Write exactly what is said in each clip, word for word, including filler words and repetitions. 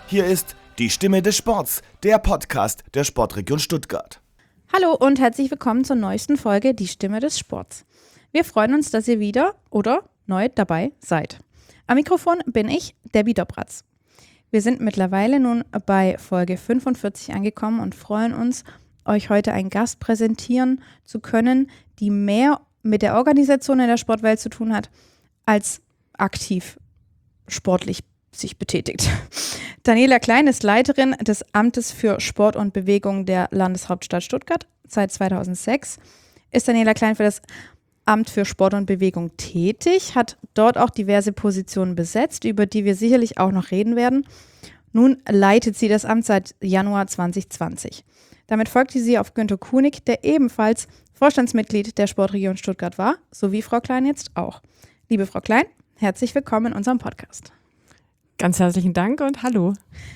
Hier ist die Stimme des Sports, der Podcast der Sportregion Stuttgart. Hallo und herzlich willkommen zur neuesten Folge Die Stimme des Sports. Wir freuen uns, dass ihr wieder oder neu dabei seid. Am Mikrofon bin ich, Debbie Dobratz. Wir sind mittlerweile nun bei Folge fünfundvierzig angekommen und freuen uns, euch heute einen Gast präsentieren zu können, die mehr mit der Organisation in der Sportwelt zu tun hat, als aktiv sportlich sich betätigt. Daniela Klein ist Leiterin des Amtes für Sport und Bewegung der Landeshauptstadt Stuttgart. Seit zweitausendsechs ist Daniela Klein für das Amt für Sport und Bewegung tätig, hat dort auch diverse Positionen besetzt, über die wir sicherlich auch noch reden werden. Nun leitet sie das Amt seit Januar zwanzig zwanzig. Damit folgte sie auf Günter Kunig, der ebenfalls Vorstandsmitglied der Sportregion Stuttgart war, sowie Frau Klein jetzt auch. Liebe Frau Klein, herzlich willkommen in unserem Podcast. Ganz herzlichen Dank und hallo.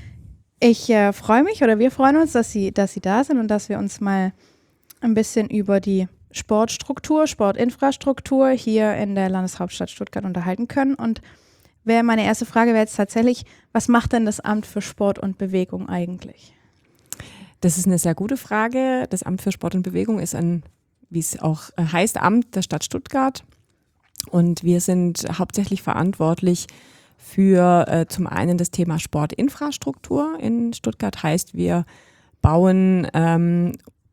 Ich äh, freue mich oder wir freuen uns, dass Sie, dass Sie da sind und dass wir uns mal ein bisschen über die Sportstruktur, Sportinfrastruktur hier in der Landeshauptstadt Stuttgart unterhalten können. Und wäre meine erste Frage wäre jetzt tatsächlich, was macht denn das Amt für Sport und Bewegung eigentlich? Das ist eine sehr gute Frage. Das Amt für Sport und Bewegung ist ein, wie es auch heißt, Amt der Stadt Stuttgart. Und wir sind hauptsächlich verantwortlich für äh, zum einen das Thema Sportinfrastruktur in Stuttgart. Heißt, wir bauen ähm,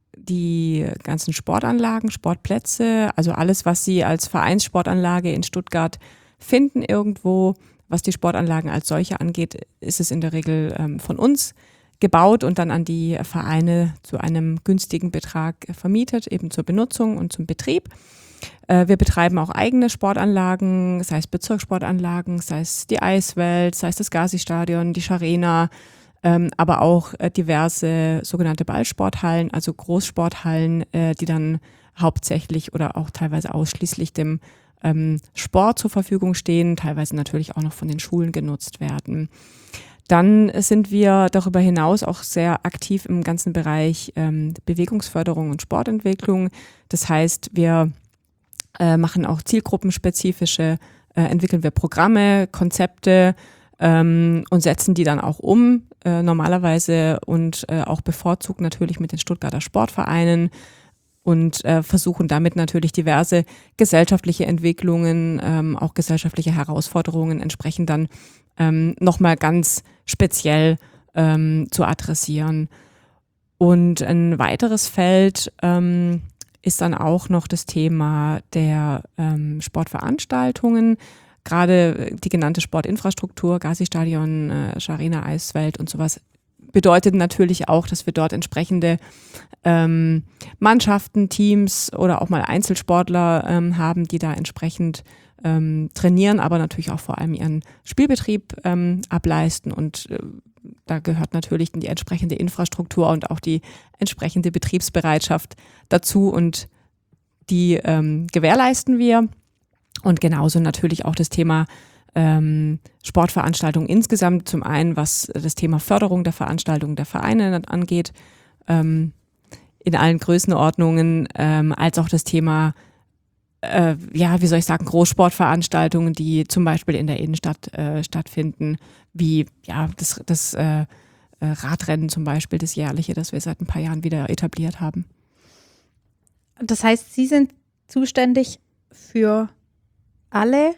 die ganzen Sportanlagen, Sportplätze, also alles, was Sie als Vereinssportanlage in Stuttgart finden irgendwo. Was die Sportanlagen als solche angeht, ist es in der Regel ähm, von uns gebaut und dann an die Vereine zu einem günstigen Betrag vermietet, eben zur Benutzung und zum Betrieb. Wir betreiben auch eigene Sportanlagen, sei es Bezirkssportanlagen, sei es die Eiswelt, sei es das Gazi-Stadion, die Scharena, ähm, aber auch äh, diverse sogenannte Ballsporthallen, also Großsporthallen, äh, die dann hauptsächlich oder auch teilweise ausschließlich dem ähm, Sport zur Verfügung stehen, teilweise natürlich auch noch von den Schulen genutzt werden. Dann sind wir darüber hinaus auch sehr aktiv im ganzen Bereich ähm, Bewegungsförderung und Sportentwicklung. Das heißt, wir äh, machen auch zielgruppenspezifische, äh, entwickeln wir Programme, Konzepte ähm, und setzen die dann auch um, äh, normalerweise und äh, auch bevorzugt natürlich mit den Stuttgarter Sportvereinen und äh, versuchen damit natürlich diverse gesellschaftliche Entwicklungen, ähm, auch gesellschaftliche Herausforderungen entsprechend dann ähm, nochmal ganz speziell ähm, zu adressieren. Und ein weiteres Feld ähm, ist dann auch noch das Thema der ähm, Sportveranstaltungen, gerade die genannte Sportinfrastruktur, Gazi-Stadion, äh, Scharena, Eiswelt und sowas, bedeutet natürlich auch, dass wir dort entsprechende ähm, Mannschaften, Teams oder auch mal Einzelsportler ähm, haben, die da entsprechend ähm, trainieren, aber natürlich auch vor allem ihren Spielbetrieb ähm, ableisten und äh, da gehört natürlich die entsprechende Infrastruktur und auch die entsprechende Betriebsbereitschaft dazu und die ähm, gewährleisten wir. Und genauso natürlich auch das Thema ähm, Sportveranstaltungen insgesamt. Zum einen, was das Thema Förderung der Veranstaltungen der Vereine angeht, ähm, in allen Größenordnungen, ähm, als auch das Thema Äh, ja, wie soll ich sagen, Großsportveranstaltungen, die zum Beispiel in der Innenstadt äh, stattfinden, wie ja das, das äh, Radrennen zum Beispiel, das jährliche, das wir seit ein paar Jahren wieder etabliert haben. Das heißt, Sie sind zuständig für alle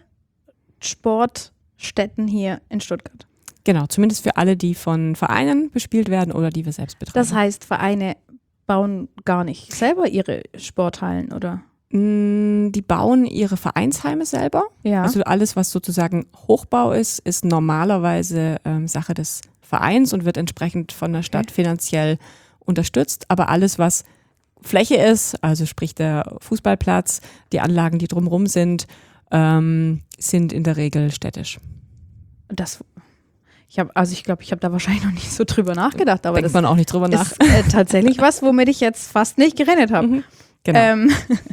Sportstätten hier in Stuttgart? Genau, zumindest für alle, die von Vereinen bespielt werden oder die wir selbst betreiben. Das heißt, Vereine bauen gar nicht selber ihre Sporthallen, oder? Die bauen ihre Vereinsheime selber. Ja. Also alles, was sozusagen Hochbau ist, ist normalerweise ähm, Sache des Vereins und wird entsprechend von der Stadt okay. finanziell unterstützt. Aber alles, was Fläche ist, also sprich der Fußballplatz, die Anlagen, die drumherum sind, ähm, sind in der Regel städtisch. Das, ich habe, also ich glaube, ich habe da wahrscheinlich noch nicht so drüber nachgedacht. Aber Denkt das man auch nicht drüber nach. Ist äh, tatsächlich was, womit ich jetzt fast nicht gerechnet habe. Mhm. Genau. Ähm,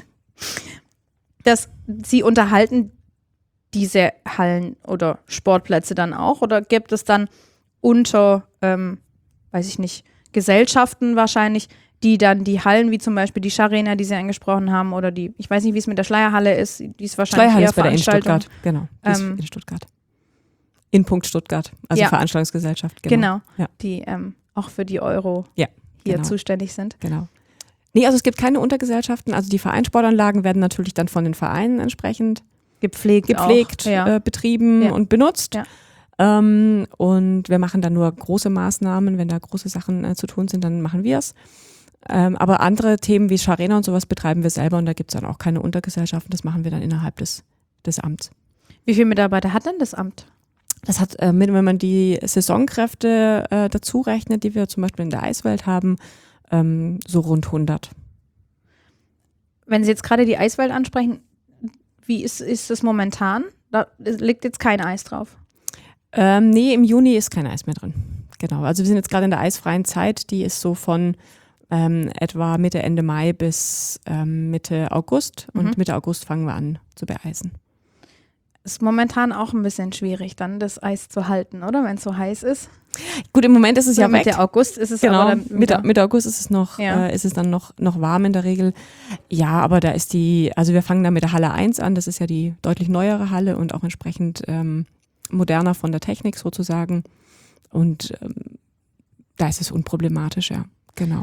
dass Sie unterhalten diese Hallen oder Sportplätze dann auch oder gibt es dann unter, ähm, weiß ich nicht, Gesellschaften wahrscheinlich, die dann die Hallen, wie zum Beispiel die Scharena, die Sie angesprochen haben, oder die, ich weiß nicht, wie es mit der Schleierhalle ist, die ist wahrscheinlich Schleierhalle eher ist bei der in Veranstaltung. Stuttgart, genau, die ist Ähm, in Stuttgart. In Punkt Stuttgart, also Ja. Veranstaltungsgesellschaft. Genau, Genau. Ja. die ähm, auch für die Euro Ja, hier genau. zuständig sind. Genau. Nee, also es gibt keine Untergesellschaften. Also die Vereinssportanlagen werden natürlich dann von den Vereinen entsprechend Gepflegt, gepflegt, auch. Ja. äh, betrieben Ja. und benutzt. Ja. Ähm, und wir machen dann nur große Maßnahmen. Wenn da große Sachen äh, zu tun sind, dann machen wir es. Ähm, aber andere Themen wie Scharena und sowas betreiben wir selber und da gibt es dann auch keine Untergesellschaften. Das machen wir dann innerhalb des, des Amts. Wie viele Mitarbeiter hat denn das Amt? Das hat, äh, mit, wenn man die Saisonkräfte äh, dazu rechnet, die wir zum Beispiel in der Eiswelt haben, ähm, so rund hundert. Wenn Sie jetzt gerade die Eiswelt ansprechen, wie ist, ist das momentan? Da liegt jetzt kein Eis drauf. Ähm, nee, im Juni ist kein Eis mehr drin. Genau, also wir sind jetzt gerade in der eisfreien Zeit, die ist so von ähm, etwa Mitte, Ende Mai bis ähm, Mitte August und Mhm. Mitte August fangen wir an zu beeisen. Ist momentan auch ein bisschen schwierig, dann das Eis zu halten, oder? Wenn es so heiß ist. Gut, im Moment ist es ja weg. Mitte August ist es Genau, aber dann Mitte, wieder. Mitte August ist es noch, Ja. äh, ist es dann noch, noch warm in der Regel. Ja, aber da ist die, also wir fangen da mit der Halle eins an, das ist ja die deutlich neuere Halle und auch entsprechend ähm, moderner von der Technik sozusagen. Und ähm, da ist es unproblematisch, ja, genau.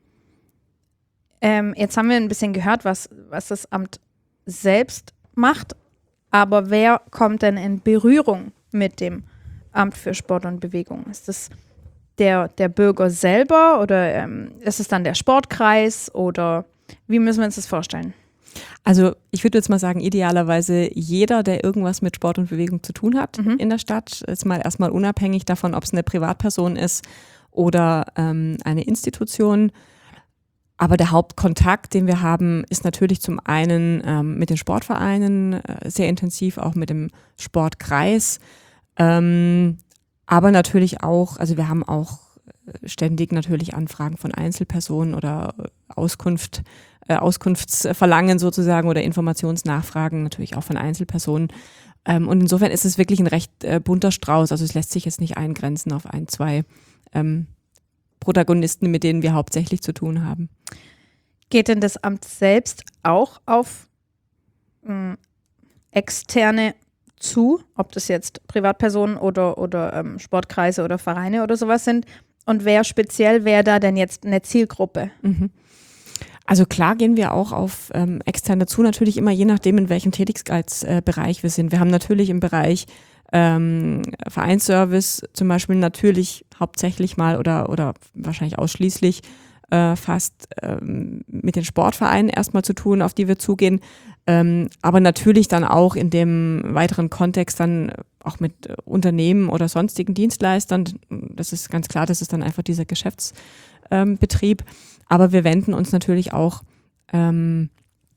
Ähm, jetzt haben wir ein bisschen gehört, was, was das Amt selbst macht. Aber wer kommt denn in Berührung mit dem Amt für Sport und Bewegung? Ist das der, der Bürger selber oder ähm, ist es dann der Sportkreis oder wie müssen wir uns das vorstellen? Also ich würde jetzt mal sagen, idealerweise jeder, der irgendwas mit Sport und Bewegung zu tun hat Mhm. in der Stadt, ist mal erstmal unabhängig davon, ob es eine Privatperson ist oder ähm, eine Institution. Aber der Hauptkontakt, den wir haben, ist natürlich zum einen ähm, mit den Sportvereinen, äh, sehr intensiv auch mit dem Sportkreis, ähm, aber natürlich auch, also wir haben auch äh, ständig natürlich Anfragen von Einzelpersonen oder äh, Auskunft, äh, Auskunftsverlangen sozusagen oder Informationsnachfragen natürlich auch von Einzelpersonen. Ähm, und insofern ist es wirklich ein recht äh, bunter Strauß, also es lässt sich jetzt nicht eingrenzen auf ein, zwei ähm, Protagonisten, mit denen wir hauptsächlich zu tun haben. Geht denn das Amt selbst auch auf mh, Externe zu, ob das jetzt Privatpersonen oder, oder ähm, Sportkreise oder Vereine oder sowas sind? Und wer speziell wäre da denn jetzt eine Zielgruppe? Mhm. Also klar gehen wir auch auf ähm, externe zu, natürlich immer je nachdem, in welchem Tätigkeitsbereich äh, wir sind. Wir haben natürlich im Bereich ähm, Vereinsservice zum Beispiel natürlich hauptsächlich mal oder, oder wahrscheinlich ausschließlich äh, fast ähm, mit den Sportvereinen erstmal zu tun, auf die wir zugehen. Ähm, aber natürlich dann auch in dem weiteren Kontext dann auch mit äh, Unternehmen oder sonstigen Dienstleistern. Das ist ganz klar, das ist dann einfach dieser Geschäftsbetrieb. Ähm, aber wir wenden uns natürlich auch ähm,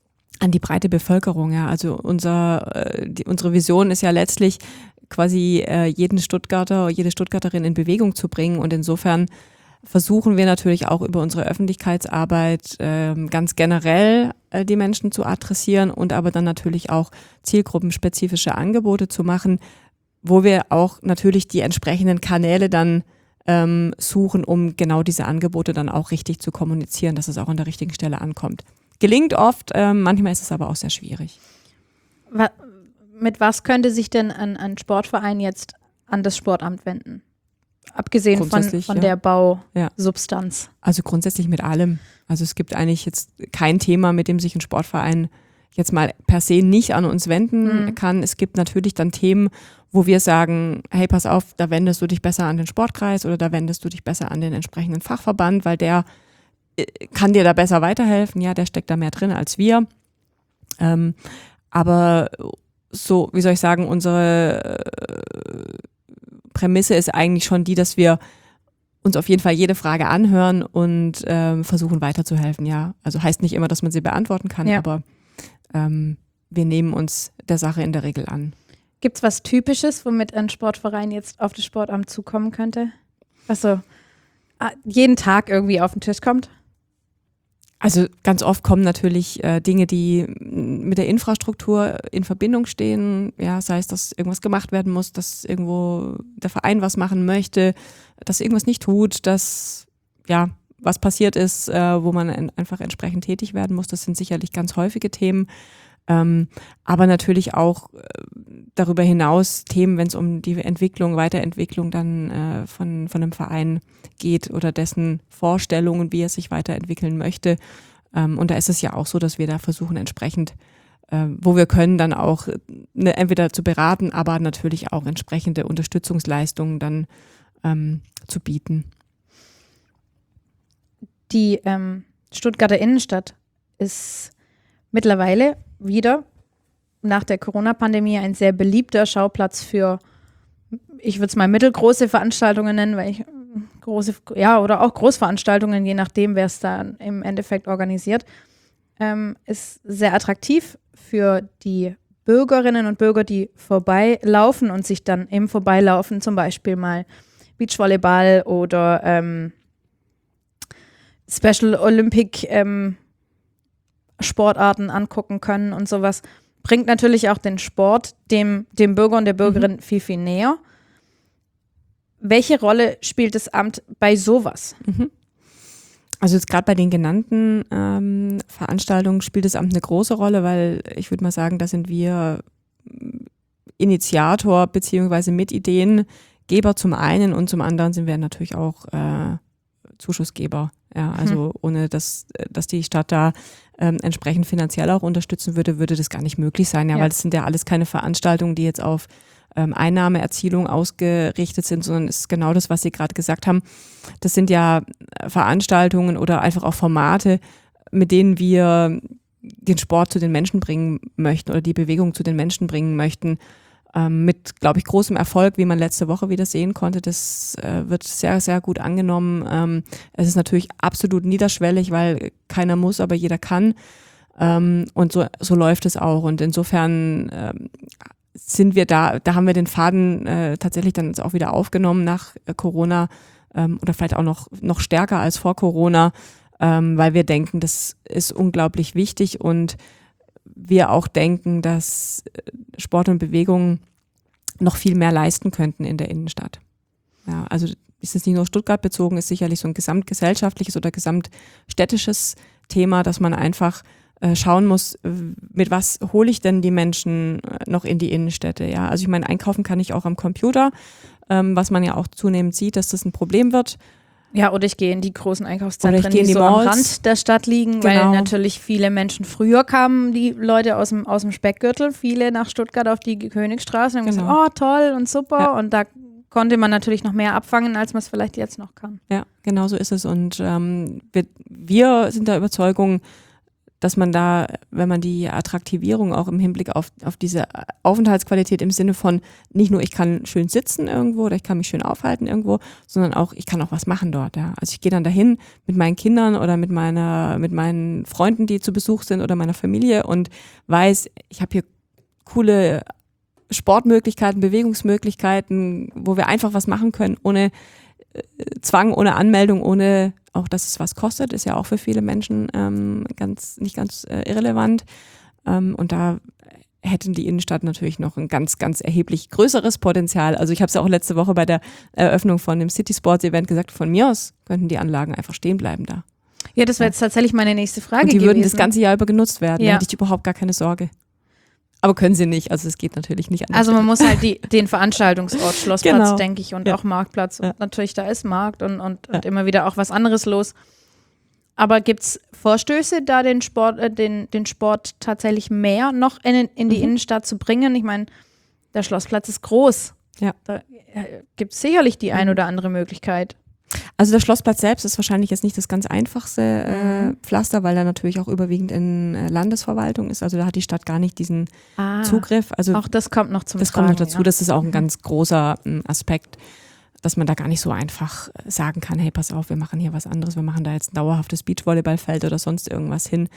an die breite Bevölkerung. Ja. Also unser, äh, die, unsere Vision ist ja letztlich quasi äh, jeden Stuttgarter, jede Stuttgarterin in Bewegung zu bringen. Und insofern versuchen wir natürlich auch über unsere Öffentlichkeitsarbeit äh, ganz generell äh, die Menschen zu adressieren und aber dann natürlich auch zielgruppenspezifische Angebote zu machen, wo wir auch natürlich die entsprechenden Kanäle dann ähm, suchen, um genau diese Angebote dann auch richtig zu kommunizieren, dass es auch an der richtigen Stelle ankommt. Gelingt oft, äh, manchmal ist es aber auch sehr schwierig. Wa- mit was könnte sich denn ein, ein Sportverein jetzt an das Sportamt wenden? Abgesehen von, Grundsätzlich, von ja. der Ja. Bausubstanz. Also grundsätzlich mit allem. Also es gibt eigentlich jetzt kein Thema, mit dem sich ein Sportverein jetzt mal per se nicht an uns wenden Mhm. kann. Es gibt natürlich dann Themen, wo wir sagen, hey, pass auf, da wendest du dich besser an den Sportkreis oder da wendest du dich besser an den entsprechenden Fachverband, weil der äh, kann dir da besser weiterhelfen. Ja, der steckt da mehr drin als wir. Ähm, aber so, wie soll ich sagen, unsere äh, Prämisse ist eigentlich schon die, dass wir uns auf jeden Fall jede Frage anhören und ähm, versuchen weiterzuhelfen, ja. Also heißt nicht immer, dass man sie beantworten kann, Ja. aber ähm, wir nehmen uns der Sache in der Regel an. Gibt es was Typisches, womit ein Sportverein jetzt auf das Sportamt zukommen könnte? Was so ah, jeden Tag irgendwie auf den Tisch kommt? Also ganz oft kommen natürlich äh, Dinge, die mit der Infrastruktur in Verbindung stehen, ja, sei es, dass irgendwas gemacht werden muss, dass irgendwo der Verein was machen möchte, dass irgendwas nicht tut, dass ja was passiert ist, äh, wo man en- einfach entsprechend tätig werden muss. Das sind sicherlich ganz häufige Themen. Ähm, aber natürlich auch äh, darüber hinaus Themen, wenn es um die Entwicklung, Weiterentwicklung dann äh, von, von einem Verein geht oder dessen Vorstellungen, wie er sich weiterentwickeln möchte. Ähm, und da ist es ja auch so, dass wir da versuchen, entsprechend, äh, wo wir können, dann auch ne, entweder zu beraten, aber natürlich auch entsprechende Unterstützungsleistungen dann ähm, zu bieten. Die ähm, Stuttgarter Innenstadt ist mittlerweile wieder nach der Corona-Pandemie ein sehr beliebter Schauplatz für, ich würde es mal mittelgroße Veranstaltungen nennen, weil ich große, ja, oder auch Großveranstaltungen, je nachdem, wer es da im Endeffekt organisiert, ähm, ist sehr attraktiv für die Bürgerinnen und Bürger, die vorbeilaufen und sich dann im Vorbeilaufen zum Beispiel mal Beachvolleyball oder ähm, Special Olympic ähm, Sportarten angucken können und sowas. Bringt natürlich auch den Sport dem, dem Bürger und der Bürgerin mhm. viel, viel näher. Welche Rolle spielt das Amt bei sowas? Mhm. Also jetzt gerade bei den genannten ähm, Veranstaltungen spielt das Amt eine große Rolle, weil ich würde mal sagen, da sind wir Initiator beziehungsweise Mitideengeber zum einen und zum anderen sind wir natürlich auch äh, Zuschussgeber. Ja, also hm. ohne dass, dass die Stadt da ähm, entsprechend finanziell auch unterstützen würde, würde das gar nicht möglich sein. Ja, ja. Weil das sind ja alles keine Veranstaltungen, die jetzt auf ähm, Einnahmeerzielung ausgerichtet sind, sondern es ist genau das, was Sie gerade gesagt haben. Das sind ja Veranstaltungen oder einfach auch Formate, mit denen wir den Sport zu den Menschen bringen möchten oder die Bewegung zu den Menschen bringen möchten. Ähm, mit, glaube ich, großem Erfolg, wie man letzte Woche wieder sehen konnte. Das äh, wird sehr, sehr gut angenommen. Ähm, es ist natürlich absolut niederschwellig, weil keiner muss, aber jeder kann. Ähm, und so, so läuft es auch. Und insofern ähm, sind wir da, da haben wir den Faden äh, tatsächlich dann auch wieder aufgenommen nach äh, Corona ähm, oder vielleicht auch noch, noch stärker als vor Corona, ähm, weil wir denken, das ist unglaublich wichtig und wir auch denken, dass Sport und Bewegung noch viel mehr leisten könnten in der Innenstadt. Ja, also ist es nicht nur Stuttgart bezogen, ist sicherlich so ein gesamtgesellschaftliches oder gesamtstädtisches Thema, dass man einfach äh, schauen muss, mit was hole ich denn die Menschen noch in die Innenstädte. Ja, also ich meine, einkaufen kann ich auch am Computer, ähm, was man ja auch zunehmend sieht, dass das ein Problem wird. Ja, oder ich gehe in die großen Einkaufszentren, die, die so Malls. am Rand der Stadt liegen, Genau. weil natürlich viele Menschen, früher kamen die Leute aus dem, aus dem Speckgürtel, viele nach Stuttgart auf die Königstraße und haben Genau. gesagt, oh toll und super Ja. und da konnte man natürlich noch mehr abfangen, als man es vielleicht jetzt noch kann. Ja, genau so ist es und ähm, wir, wir sind der Überzeugung, dass man da, wenn man die Attraktivierung auch im Hinblick auf, auf diese Aufenthaltsqualität im Sinne von nicht nur ich kann schön sitzen irgendwo oder ich kann mich schön aufhalten irgendwo, sondern auch ich kann auch was machen dort. Ja. Also ich gehe dann dahin mit meinen Kindern oder mit meiner, mit meinen Freunden, die zu Besuch sind oder meiner Familie und weiß, ich habe hier coole Sportmöglichkeiten, Bewegungsmöglichkeiten, wo wir einfach was machen können, ohne äh, Zwang, ohne Anmeldung, ohne auch, dass es was kostet, ist ja auch für viele Menschen ähm, ganz nicht ganz äh, irrelevant. Ähm, und da hätte die Innenstadt natürlich noch ein ganz, ganz erheblich größeres Potenzial. Also ich habe es ja auch letzte Woche bei der Eröffnung von dem City Sports Event gesagt, von mir aus könnten die Anlagen einfach stehen bleiben da. Ja, das wäre jetzt tatsächlich meine nächste Frage gewesen. Und die gewesen. würden das ganze Jahr über genutzt werden, ja. da hätte ich überhaupt gar keine Sorge. Aber können sie nicht, also es geht natürlich nicht anders. Also man muss halt die, den Veranstaltungsort, Schlossplatz, Genau. denke ich, und Ja. auch Marktplatz. Und Ja. natürlich, da ist Markt und, und, Ja. und immer wieder auch was anderes los. Aber gibt es Vorstöße, da den Sport, äh, den, den Sport tatsächlich mehr noch in, in die Mhm. Innenstadt zu bringen? Ich meine, der Schlossplatz ist groß. Ja. Da äh, gibt es sicherlich die ein Mhm. oder andere Möglichkeit. Also der Schlossplatz selbst ist wahrscheinlich jetzt nicht das ganz einfachste äh, Mhm. Pflaster, weil er natürlich auch überwiegend in äh, Landesverwaltung ist. Also da hat die Stadt gar nicht diesen Ah, Zugriff. Also auch das kommt noch zum das Tragen. kommt noch dazu. Ja. Das ist auch ein Mhm. ganz großer ähm, Aspekt, dass man da gar nicht so einfach äh, sagen kann, hey, pass auf, wir machen hier was anderes, wir machen da jetzt ein dauerhaftes Beachvolleyballfeld oder sonst irgendwas hin.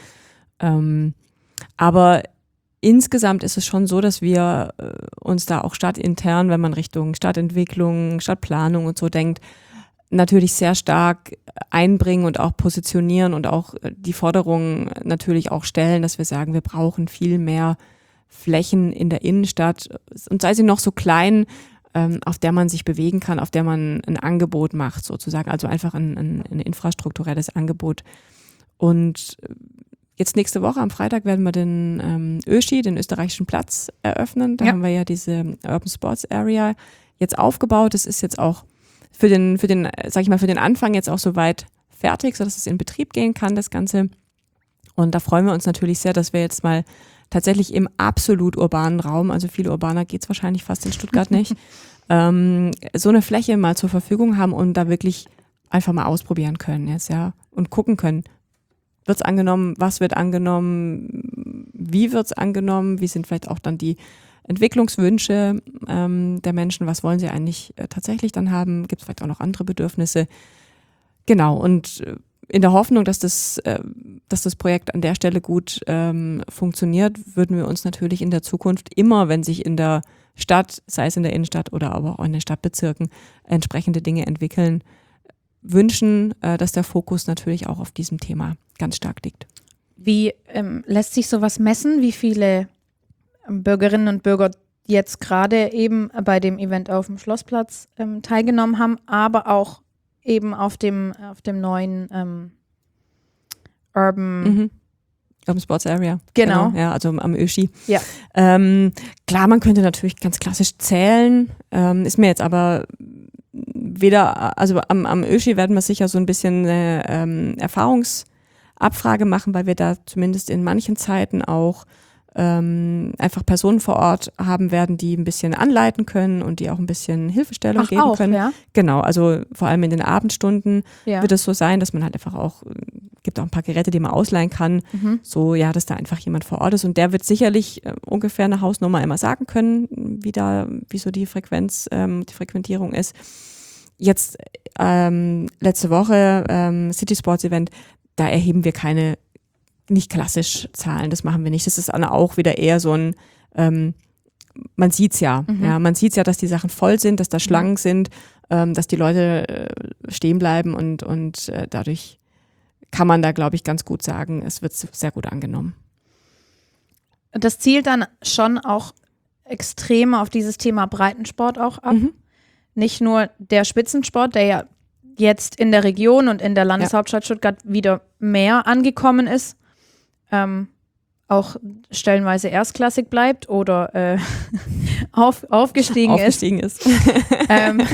Ähm, aber insgesamt ist es schon so, dass wir äh, uns da auch stadtintern, wenn man Richtung Stadtentwicklung, Stadtplanung und so denkt, natürlich sehr stark einbringen und auch positionieren und auch die Forderungen natürlich auch stellen, dass wir sagen, wir brauchen viel mehr Flächen in der Innenstadt und sei sie noch so klein, ähm, auf der man sich bewegen kann, auf der man ein Angebot macht sozusagen, also einfach ein, ein, ein infrastrukturelles Angebot. Und Jetzt nächste Woche am Freitag werden wir den ähm, Öschi, den österreichischen Platz, eröffnen. Da Ja. haben wir ja diese Urban Sports Area jetzt aufgebaut. Das ist jetzt auch für den, für den, sag ich mal, für den Anfang jetzt auch soweit fertig, sodass es in Betrieb gehen kann, das Ganze. Und da freuen wir uns natürlich sehr, dass wir jetzt mal tatsächlich im absolut urbanen Raum, also viel urbaner geht's wahrscheinlich fast in Stuttgart nicht, ähm, so eine Fläche mal zur Verfügung haben und da wirklich einfach mal ausprobieren können jetzt, ja, und gucken können, wird's angenommen, was wird angenommen, wie wird's angenommen, wie sind vielleicht auch dann die Entwicklungswünsche ähm, der Menschen, was wollen sie eigentlich äh, tatsächlich dann haben, gibt es vielleicht auch noch andere Bedürfnisse. Genau, und äh, in der Hoffnung, dass das, äh, dass das Projekt an der Stelle gut ähm, funktioniert, würden wir uns natürlich in der Zukunft immer, wenn sich in der Stadt, sei es in der Innenstadt oder aber auch in den Stadtbezirken, entsprechende Dinge entwickeln, wünschen, äh, dass der Fokus natürlich auch auf diesem Thema ganz stark liegt. Wie ähm, lässt sich sowas messen? Wie viele ähm, Bürgerinnen und Bürger jetzt gerade eben bei dem Event auf dem Schlossplatz ähm, teilgenommen haben, aber auch eben auf dem, auf dem neuen ähm, Urban Mhm. Urban Sports Area. Genau. Ja, also am Öschi. Ja. Ähm, klar, man könnte natürlich ganz klassisch zählen, ähm, ist mir jetzt aber weder, also am, am Öschi werden wir sicher so ein bisschen eine ähm, Erfahrungsabfrage machen, weil wir da zumindest in manchen Zeiten auch ähm, einfach Personen vor Ort haben werden, die ein bisschen anleiten können und die auch ein bisschen Hilfestellung Ach, geben auch, können. ja? Genau, also vor allem in den Abendstunden Ja. wird es so sein, dass man halt einfach auch, gibt auch ein paar Geräte, die man ausleihen kann, Mhm. so ja, dass da einfach jemand vor Ort ist und der wird sicherlich äh, ungefähr eine Hausnummer immer sagen können, wie da, wie so die Frequenz, ähm, die Frequentierung ist. Jetzt ähm, letzte Woche ähm, City Sports Event, da erheben wir keine nicht klassisch Zahlen, das machen wir nicht. Das ist dann auch wieder eher so ein, ähm, man sieht's ja, Mhm. ja, man sieht's ja, dass die Sachen voll sind, dass da Schlangen sind, ähm, dass die Leute äh, stehen bleiben und, und äh, dadurch kann man da, glaube ich, ganz gut sagen, es wird sehr gut angenommen. Das zielt dann schon auch extrem auf dieses Thema Breitensport auch ab. Mhm. Nicht nur der Spitzensport, der ja jetzt in der Region und in der Landeshauptstadt Stuttgart wieder mehr angekommen ist, ähm, auch stellenweise erstklassig bleibt oder äh, auf, aufgestiegen, Aufgestiegen ist. ist. ähm,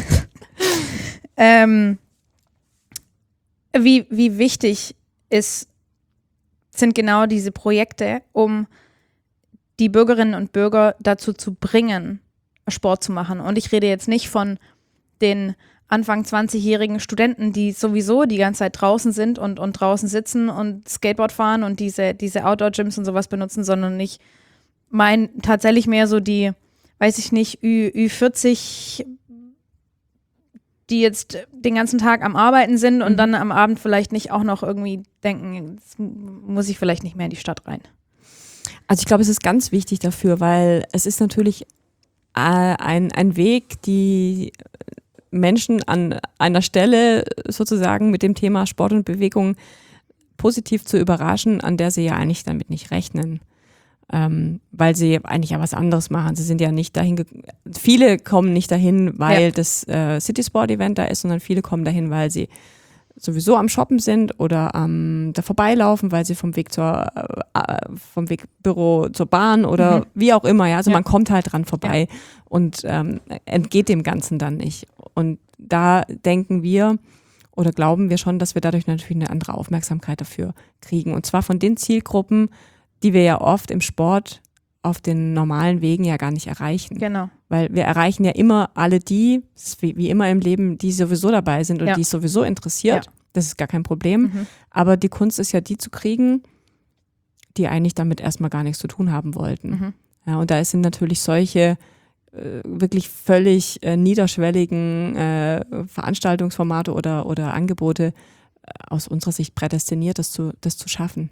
ähm, wie, wie wichtig ist, sind genau diese Projekte, um die Bürgerinnen und Bürger dazu zu bringen, Sport zu machen. Und ich rede jetzt nicht von den Anfang zwanzigjährigen Studenten, die sowieso die ganze Zeit draußen sind und, und draußen sitzen und Skateboard fahren und diese, diese Outdoor-Gyms und sowas benutzen, sondern ich meine tatsächlich mehr so die, weiß ich nicht, Ü, Ü40, die jetzt den ganzen Tag am Arbeiten sind und Mhm. dann am Abend vielleicht nicht auch noch irgendwie denken, jetzt muss ich vielleicht nicht mehr in die Stadt rein. Also ich glaube, es ist ganz wichtig dafür, weil es ist natürlich äh, ein, ein Weg, die Menschen an einer Stelle sozusagen mit dem Thema Sport und Bewegung positiv zu überraschen, an der sie ja eigentlich damit nicht rechnen. Ähm, weil sie eigentlich ja was anderes machen. Sie sind ja nicht dahin, ge- viele kommen nicht dahin, weil Ja. das äh, City Sport Event da ist, sondern viele kommen dahin, weil sie sowieso am Shoppen sind oder am da vorbeilaufen, weil sie vom Weg zur äh, vom Weg Büro zur Bahn oder Mhm. wie auch immer, ja, also Ja. man kommt halt dran vorbei und ähm, entgeht dem Ganzen dann nicht. Und da denken wir oder glauben wir schon, dass wir dadurch natürlich eine andere Aufmerksamkeit dafür kriegen. Und zwar von den Zielgruppen, die wir ja oft im Sport auf den normalen Wegen ja gar nicht erreichen. Genau. Weil wir erreichen ja immer alle die, das ist wie, wie immer im Leben, die sowieso dabei sind und Ja. die es sowieso interessiert. Ja. Das ist gar kein Problem. Mhm. Aber die Kunst ist ja die zu kriegen, die eigentlich damit erstmal gar nichts zu tun haben wollten. Mhm. Ja, und da sind natürlich solche äh, wirklich völlig äh, niederschwelligen äh, Veranstaltungsformate oder, oder Angebote äh, aus unserer Sicht prädestiniert, das zu, das zu schaffen.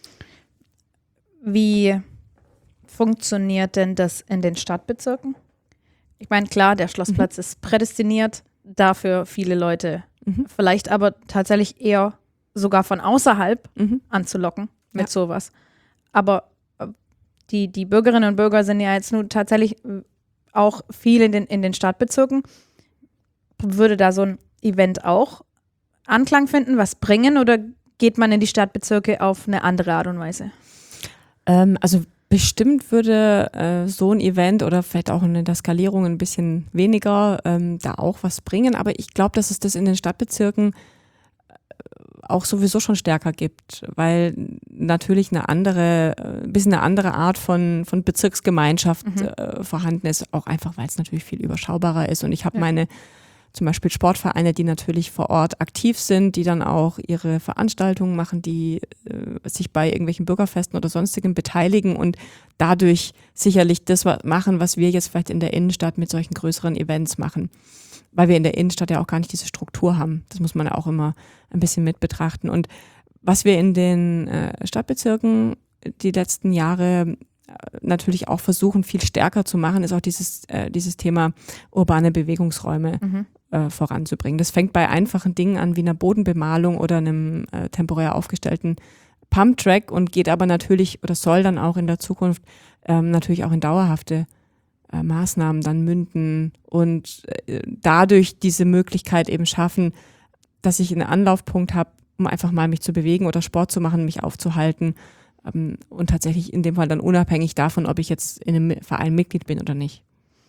Wie funktioniert denn das in den Stadtbezirken? Ich meine, klar, der Schlossplatz ist prädestiniert dafür, viele Leute Mhm. vielleicht aber tatsächlich eher sogar von außerhalb Mhm. anzulocken mit Ja. sowas. Aber äh, die, die Bürgerinnen und Bürger sind ja jetzt nun tatsächlich äh, auch viel in den, in den Stadtbezirken. Würde da so ein Event auch Anklang finden, was bringen oder geht man in die Stadtbezirke auf eine andere Art und Weise? Ähm, also bestimmt würde äh, so ein Event oder vielleicht auch in der Skalierung ein bisschen weniger ähm, da auch was bringen. Aber ich glaube, dass es das in den Stadtbezirken auch sowieso schon stärker gibt, weil natürlich eine andere, ein bisschen eine andere Art von, von Bezirksgemeinschaft mhm. äh, vorhanden ist, auch einfach, weil es natürlich viel überschaubarer ist. Und ich habe ja. meine zum Beispiel Sportvereine, die natürlich vor Ort aktiv sind, die dann auch ihre Veranstaltungen machen, die äh, sich bei irgendwelchen Bürgerfesten oder sonstigem beteiligen und dadurch sicherlich das machen, was wir jetzt vielleicht in der Innenstadt mit solchen größeren Events machen. Weil wir in der Innenstadt ja auch gar nicht diese Struktur haben. Das muss man ja auch immer ein bisschen mit betrachten. Und was wir in den äh, Stadtbezirken die letzten Jahre natürlich auch versuchen, viel stärker zu machen, ist auch dieses, äh, dieses Thema urbane Bewegungsräume mhm. äh, voranzubringen. Das fängt bei einfachen Dingen an, wie einer Bodenbemalung oder einem äh, temporär aufgestellten Pumptrack und geht aber natürlich oder soll dann auch in der Zukunft ähm, natürlich auch in dauerhafte äh, Maßnahmen dann münden und äh, dadurch diese Möglichkeit eben schaffen, dass ich einen Anlaufpunkt habe, um einfach mal mich zu bewegen oder Sport zu machen, mich aufzuhalten. Und tatsächlich in dem Fall dann unabhängig davon, ob ich jetzt in einem Verein Mitglied bin oder nicht.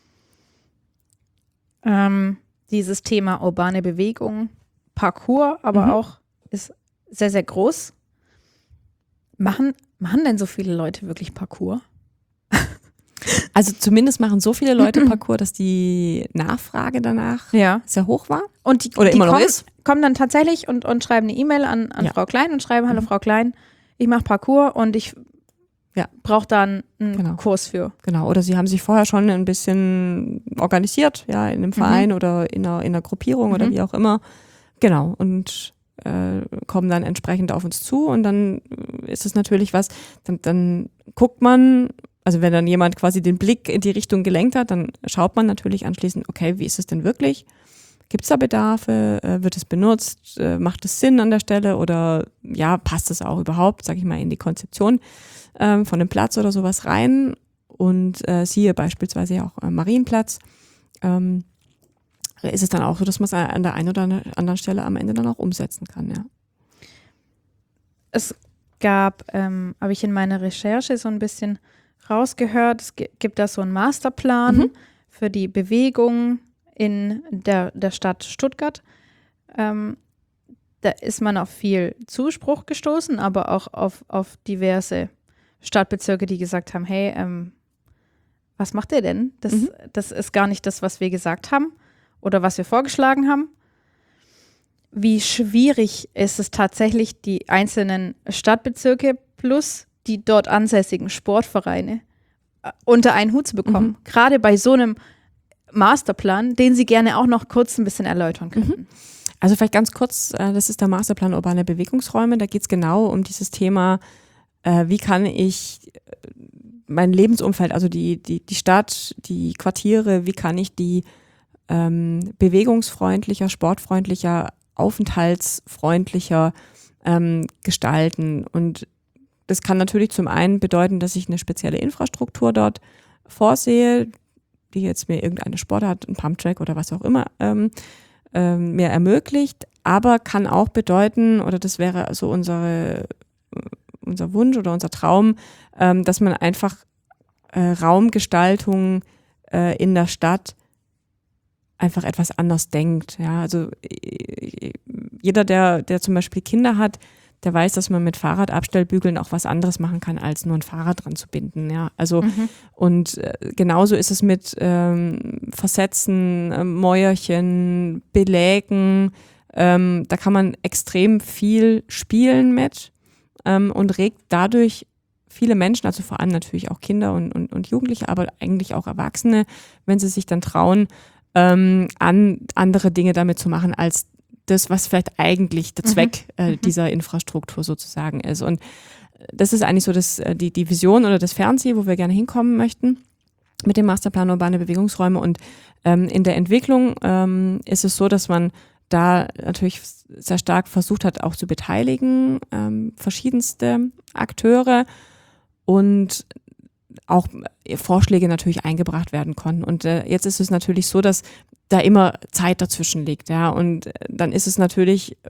Ähm, dieses Thema urbane Bewegung, Parkour, aber mhm. auch ist sehr, sehr groß. Machen, machen denn so viele Leute wirklich Parkour? Also zumindest machen so viele Leute Parkour, dass die Nachfrage danach ja. sehr hoch war. Und die, oder die immer noch kommen, ist. kommen dann tatsächlich und, und schreiben eine E-Mail an, an ja. Frau Klein und schreiben, hallo mhm. Frau Klein, ich mache Parkour und ich ja. brauche da einen, einen genau. Kurs für. Genau, oder sie haben sich vorher schon ein bisschen organisiert, ja, in einem Verein mhm. oder in einer, in einer Gruppierung mhm. oder wie auch immer. Genau, und äh, kommen dann entsprechend auf uns zu und dann ist es natürlich was, dann, dann guckt man, also wenn dann jemand quasi den Blick in die Richtung gelenkt hat, dann schaut man natürlich anschließend, okay, wie ist es denn wirklich? Gibt es da Bedarfe? Äh, wird es benutzt? Äh, macht es Sinn an der Stelle? Oder ja, passt es auch überhaupt, sage ich mal, in die Konzeption ähm, von dem Platz oder sowas rein? Und äh, siehe beispielsweise auch äh, Marienplatz. Ähm, ist es dann auch so, dass man es an der einen oder anderen Stelle am Ende dann auch umsetzen kann, ja. Es gab, ähm, habe ich in meiner Recherche so ein bisschen rausgehört, es gibt da so einen Masterplan mhm. für die Bewegung in der, der Stadt Stuttgart. Ähm, da ist man auf viel Zuspruch gestoßen, aber auch auf, auf diverse Stadtbezirke, die gesagt haben, hey, ähm, was macht ihr denn? Das, mhm. das ist gar nicht das, was wir gesagt haben oder was wir vorgeschlagen haben. Wie schwierig ist es tatsächlich, die einzelnen Stadtbezirke plus die dort ansässigen Sportvereine unter einen Hut zu bekommen? Mhm. Gerade bei so einem Masterplan, den Sie gerne auch noch kurz ein bisschen erläutern könnten. Mhm. Also vielleicht ganz kurz, das ist der Masterplan urbane Bewegungsräume. Da geht es genau um dieses Thema, wie kann ich mein Lebensumfeld, also die, die, die Stadt, die Quartiere, wie kann ich die ähm, bewegungsfreundlicher, sportfreundlicher, aufenthaltsfreundlicher ähm, gestalten. Und das kann natürlich zum einen bedeuten, dass ich eine spezielle Infrastruktur dort vorsehe, die jetzt mir irgendeine Sportart, ein Pumptrack oder was auch immer ähm, ähm, mir ermöglicht, aber kann auch bedeuten, oder das wäre so unsere, unser Wunsch oder unser Traum, ähm, dass man einfach äh, Raumgestaltung äh, in der Stadt einfach etwas anders denkt. Ja, also jeder, der, der zum Beispiel Kinder hat, der weiß, dass man mit Fahrradabstellbügeln auch was anderes machen kann, als nur ein Fahrrad dran zu binden. Ja, also mhm. und äh, genauso ist es mit ähm, Versetzen, äh, Mäuerchen, Belägen. Ähm, da kann man extrem viel spielen mit ähm, und regt dadurch viele Menschen, also vor allem natürlich auch Kinder und, und, und Jugendliche, aber eigentlich auch Erwachsene, wenn sie sich dann trauen, ähm, an andere Dinge damit zu machen, als das, was vielleicht eigentlich der Zweck mhm. äh, dieser Infrastruktur sozusagen ist. Und das ist eigentlich so das, die, die Vision oder das Fernziel, wo wir gerne hinkommen möchten mit dem Masterplan urbane Bewegungsräume. Und ähm, in der Entwicklung ähm, ist es so, dass man da natürlich sehr stark versucht hat, auch zu beteiligen, ähm, verschiedenste Akteure und auch Vorschläge natürlich eingebracht werden konnten. Und äh, jetzt ist es natürlich so, dass da immer Zeit dazwischen liegt, ja. Und dann ist es natürlich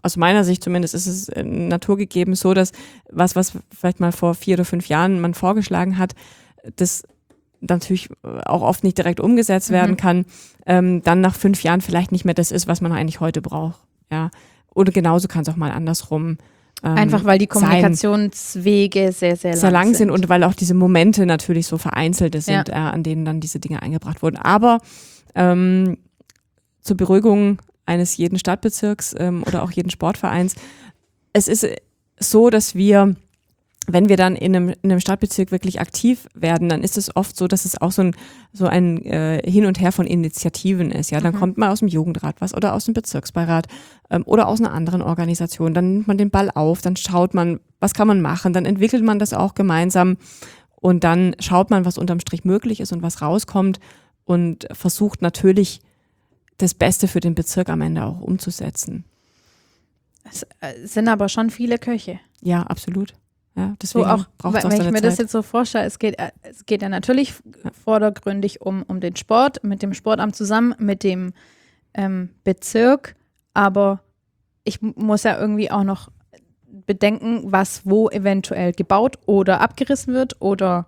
aus meiner Sicht zumindest ist es äh, naturgegeben so, dass was, was vielleicht mal vor vier oder fünf Jahren man vorgeschlagen hat, das natürlich auch oft nicht direkt umgesetzt werden Mhm. kann, ähm, dann nach fünf Jahren vielleicht nicht mehr das ist, was man eigentlich heute braucht. Ja. Oder genauso kann es auch mal andersrum ähm, Einfach weil die sein. Kommunikationswege sehr, sehr lang, sehr lang sind. sind. Und weil auch diese Momente natürlich so vereinzelte sind, Ja. äh, an denen dann diese Dinge eingebracht wurden. Aber ähm, zur Beruhigung eines jeden Stadtbezirks ähm, oder auch jeden Sportvereins, es ist so, dass wir, wenn wir dann in einem, in einem Stadtbezirk wirklich aktiv werden, dann ist es oft so, dass es auch so ein, so ein äh, Hin und Her von Initiativen ist. Ja, dann Mhm. kommt mal aus dem Jugendrat was oder aus dem Bezirksbeirat ähm, oder aus einer anderen Organisation. Dann nimmt man den Ball auf, dann schaut man, was kann man machen, dann entwickelt man das auch gemeinsam und dann schaut man, was unterm Strich möglich ist und was rauskommt und versucht natürlich das Beste für den Bezirk am Ende auch umzusetzen. Es äh, sind aber schon viele Köche. Ja, absolut. Ja, So deswegen auch, braucht es auch wenn ich seine mir Zeit. das jetzt so vorstelle, es geht, äh, es geht ja natürlich vordergründig um, um den Sport, mit dem Sportamt zusammen, mit dem ähm, Bezirk, aber ich m- muss ja irgendwie auch noch bedenken, was wo eventuell gebaut oder abgerissen wird oder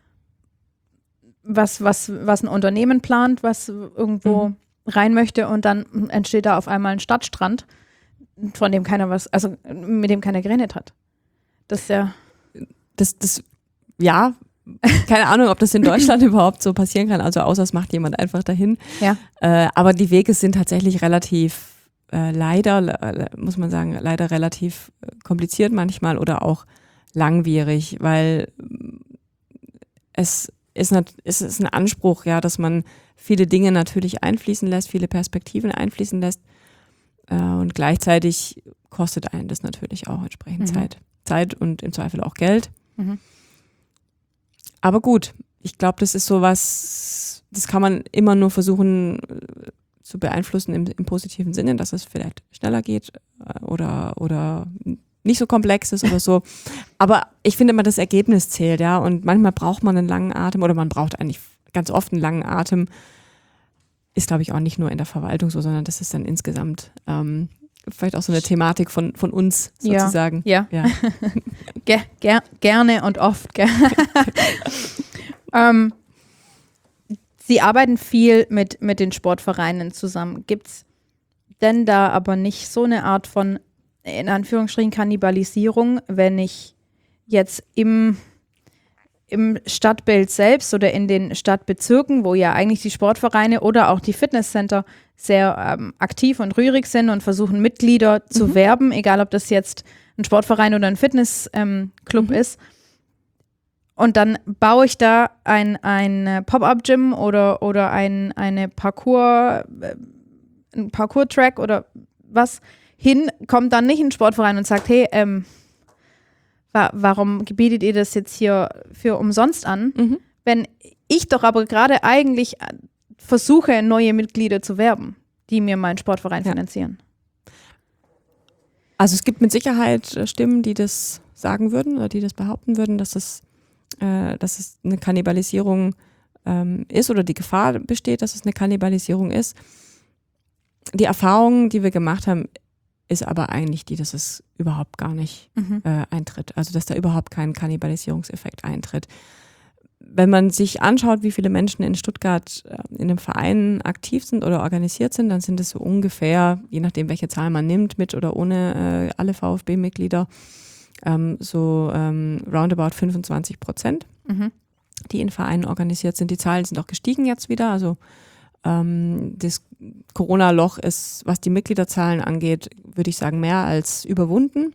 was, was, was ein Unternehmen plant, was irgendwo Mhm. rein möchte und dann entsteht da auf einmal ein Stadtstrand, von dem keiner was, also mit dem keiner gerechnet hat. Das ist ja das, das, ja, keine Ahnung, ob das in Deutschland überhaupt so passieren kann, also außer es macht jemand einfach dahin. Ja. Äh, aber die Wege sind tatsächlich relativ, äh, leider, le- muss man sagen, leider relativ äh, kompliziert manchmal oder auch langwierig, weil mm, es ist, nat- es ist ein Anspruch, ja, dass man viele Dinge natürlich einfließen lässt, viele Perspektiven einfließen lässt äh, und gleichzeitig kostet einen das natürlich auch entsprechend Mhm. Zeit. Zeit und im Zweifel auch Geld. Mhm. Aber gut, ich glaube, das ist sowas, das kann man immer nur versuchen äh, zu beeinflussen im, im positiven Sinne, dass es vielleicht schneller geht äh, oder, oder nicht so komplex ist oder so. Aber ich finde immer, das Ergebnis zählt, ja. Und manchmal braucht man einen langen Atem oder man braucht eigentlich ganz oft einen langen Atem. Ist, glaube ich, auch nicht nur in der Verwaltung so, sondern das ist dann insgesamt ähm, vielleicht auch so eine Thematik von, von uns Ja. sozusagen. Ja, Ja. Ge ger gerne und oft. Ge ähm, Sie arbeiten viel mit, mit den Sportvereinen zusammen. Gibt es denn da aber nicht so eine Art von, in Anführungsstrichen, Kannibalisierung, wenn ich jetzt im, im Stadtbild selbst oder in den Stadtbezirken, wo ja eigentlich die Sportvereine oder auch die Fitnesscenter sehr ähm, aktiv und rührig sind und versuchen, Mitglieder zu Mhm. werben, egal ob das jetzt ein Sportverein oder ein Fitnessclub ähm, Club Mhm. ist. Und dann baue ich da ein, ein äh, Pop-Up-Gym oder, oder ein, eine Parkour, äh, ein Parkour-Track oder was hin, kommt dann nicht ein Sportverein und sagt, hey, ähm, wa warum bietet ihr das jetzt hier für umsonst an? Mhm. Wenn ich doch aber gerade eigentlich äh, versuche, neue Mitglieder zu werben, die mir meinen Sportverein Ja. finanzieren. Also es gibt mit Sicherheit äh, Stimmen, die das sagen würden oder die das behaupten würden, dass es, äh, dass es eine Kannibalisierung ähm, ist oder die Gefahr besteht, dass es eine Kannibalisierung ist. Die Erfahrung, die wir gemacht haben, ist aber eigentlich die, dass es überhaupt gar nicht Mhm. äh, eintritt. Also dass da überhaupt kein Kannibalisierungseffekt eintritt. Wenn man sich anschaut, wie viele Menschen in Stuttgart äh, in einem Verein aktiv sind oder organisiert sind, dann sind es so ungefähr, je nachdem welche Zahl man nimmt, mit oder ohne äh, alle VfB-Mitglieder, ähm, so ähm, roundabout fünfundzwanzig Prozent, Mhm. die in Vereinen organisiert sind. Die Zahlen sind auch gestiegen jetzt wieder. Also ähm, das Corona-Loch ist, was die Mitgliederzahlen angeht, würde ich sagen, mehr als überwunden.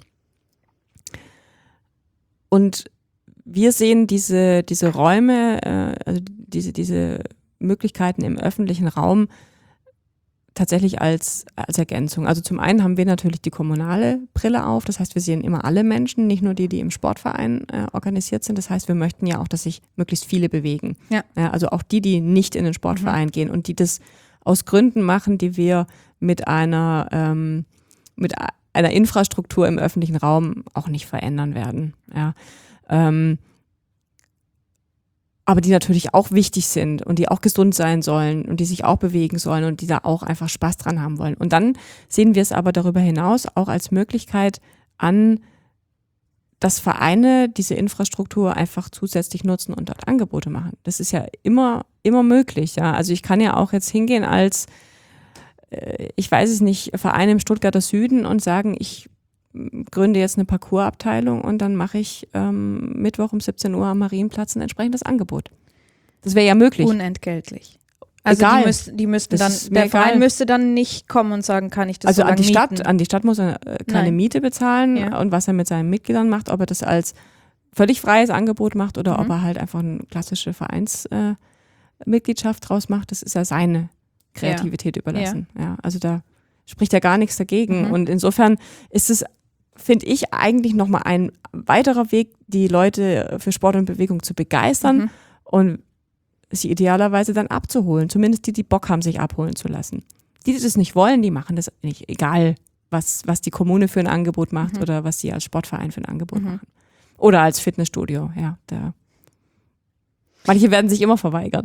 Und wir sehen diese, diese Räume, äh, also diese, diese Möglichkeiten im öffentlichen Raum tatsächlich als, als Ergänzung. Also zum einen haben wir natürlich die kommunale Brille auf, das heißt, wir sehen immer alle Menschen, nicht nur die, die im Sportverein äh, organisiert sind. Das heißt, wir möchten ja auch, dass sich möglichst viele bewegen. Ja. Ja, also auch die, die nicht in den Sportverein gehen und die das aus Gründen machen, die wir mit einer, ähm, mit einer Infrastruktur im öffentlichen Raum auch nicht verändern werden. Ja. Ähm, aber die natürlich auch wichtig sind und die auch gesund sein sollen und die sich auch bewegen sollen und die da auch einfach Spaß dran haben wollen. Und dann sehen wir es aber darüber hinaus auch als Möglichkeit an, dass Vereine diese Infrastruktur einfach zusätzlich nutzen und dort Angebote machen. Das ist ja immer, immer möglich. Ja. Also ich kann ja auch jetzt hingehen als, äh, ich weiß es nicht, Verein im Stuttgarter Süden und sagen, ich gründe jetzt eine Parcoursabteilung und dann mache ich ähm, Mittwoch um siebzehn Uhr am Marienplatz ein entsprechendes Angebot. Das wäre ja möglich. Unentgeltlich. Also Egal. die, müssten, die müssten Das dann, der egal. Verein müsste dann nicht kommen und sagen, kann ich das Also so an die lange Stadt, mieten? an die Stadt muss er äh, keine Nein. Miete bezahlen Ja. und was er mit seinen Mitgliedern macht, ob er das als völlig freies Angebot macht oder Mhm. ob er halt einfach eine klassische Vereinsmitgliedschaft äh, Mitgliedschaft draus macht, das ist ja seine Kreativität überlassen. Ja. Also da spricht ja gar nichts dagegen. Mhm. Und insofern ist es, finde ich, eigentlich nochmal ein weiterer Weg, die Leute für Sport und Bewegung zu begeistern Mhm. und sie idealerweise dann abzuholen. Zumindest die, die Bock haben, sich abholen zu lassen. Die, die das nicht wollen, die machen das nicht. Egal, was, was die Kommune für ein Angebot macht Mhm. oder was sie als Sportverein für ein Angebot Mhm. machen. Oder als Fitnessstudio, ja. Da. Manche werden sich immer verweigern.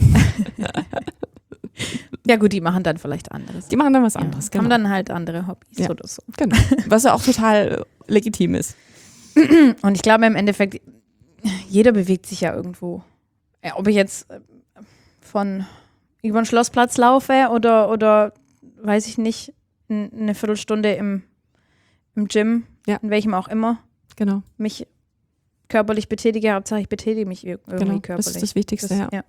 Ja gut, die machen dann vielleicht anderes. Die machen dann was Ja. anderes. Haben Genau. dann halt andere Hobbys Ja. oder so. genau. Was ja auch total legitim ist. Und ich glaube im Endeffekt, jeder bewegt sich ja irgendwo. Ja, ob ich jetzt äh, von über den Schlossplatz laufe oder, oder weiß ich nicht, n- eine Viertelstunde im, im Gym, Ja. in welchem auch immer, Genau. mich körperlich betätige, Hauptsache ich betätige mich ir- irgendwie genau. körperlich. Das ist das Wichtigste, Das- ja. ja.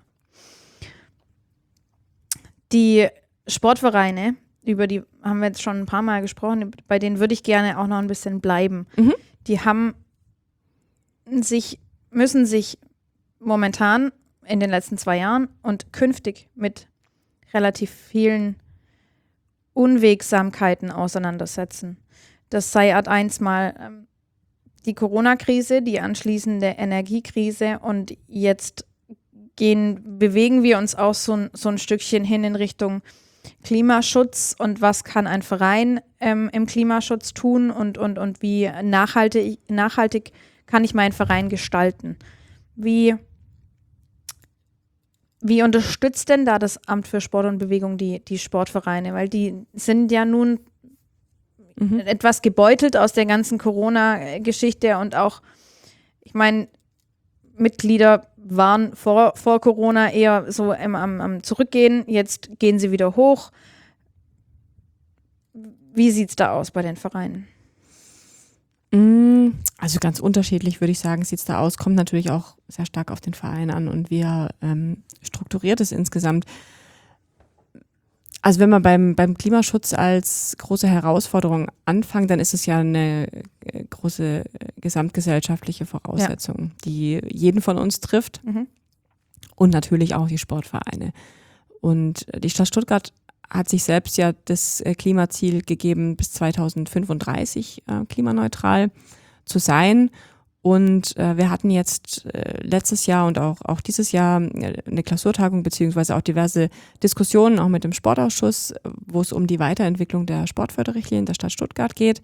Die Sportvereine, über die haben wir jetzt schon ein paar Mal gesprochen, bei denen würde ich gerne auch noch ein bisschen bleiben. Mhm. Die haben sich, müssen sich momentan in den letzten zwei Jahren und künftig mit relativ vielen Unwegsamkeiten auseinandersetzen. Das sei Art eins mal ähm, die Corona-Krise, die anschließende Energiekrise und jetzt gehen, bewegen wir uns auch so, ein- so ein Stückchen hin in Richtung Klimaschutz und was kann ein Verein ähm, im Klimaschutz tun und, und, und wie nachhaltig, nachhaltig kann ich meinen Verein gestalten. Wie, wie unterstützt denn da das Amt für Sport und Bewegung die, die Sportvereine? Weil die sind ja nun Mhm. etwas gebeutelt aus der ganzen Corona-Geschichte und auch, ich meine, Mitglieder waren vor, vor Corona eher so am, am, am Zurückgehen, jetzt gehen sie wieder hoch. Wie sieht es da aus bei den Vereinen? Mm, Also ganz unterschiedlich, würde ich sagen, sieht es da aus. Kommt natürlich auch sehr stark auf den Verein an und wie er ähm, strukturiert ist insgesamt. Also wenn man beim, beim Klimaschutz als große Herausforderung anfangen, dann ist es ja eine äh, große äh, gesamtgesellschaftliche Voraussetzung, die jeden von uns trifft Mhm. und natürlich auch die Sportvereine. Und die Stadt Stuttgart hat sich selbst ja das äh, Klimaziel gegeben, bis zweitausendfünfunddreißig äh, klimaneutral zu sein. Und äh, wir hatten jetzt äh, letztes Jahr und auch, auch dieses Jahr äh, eine Klausurtagung beziehungsweise auch diverse Diskussionen, auch mit dem Sportausschuss, äh, wo es um die Weiterentwicklung der Sportförderrichtlinien der Stadt Stuttgart geht,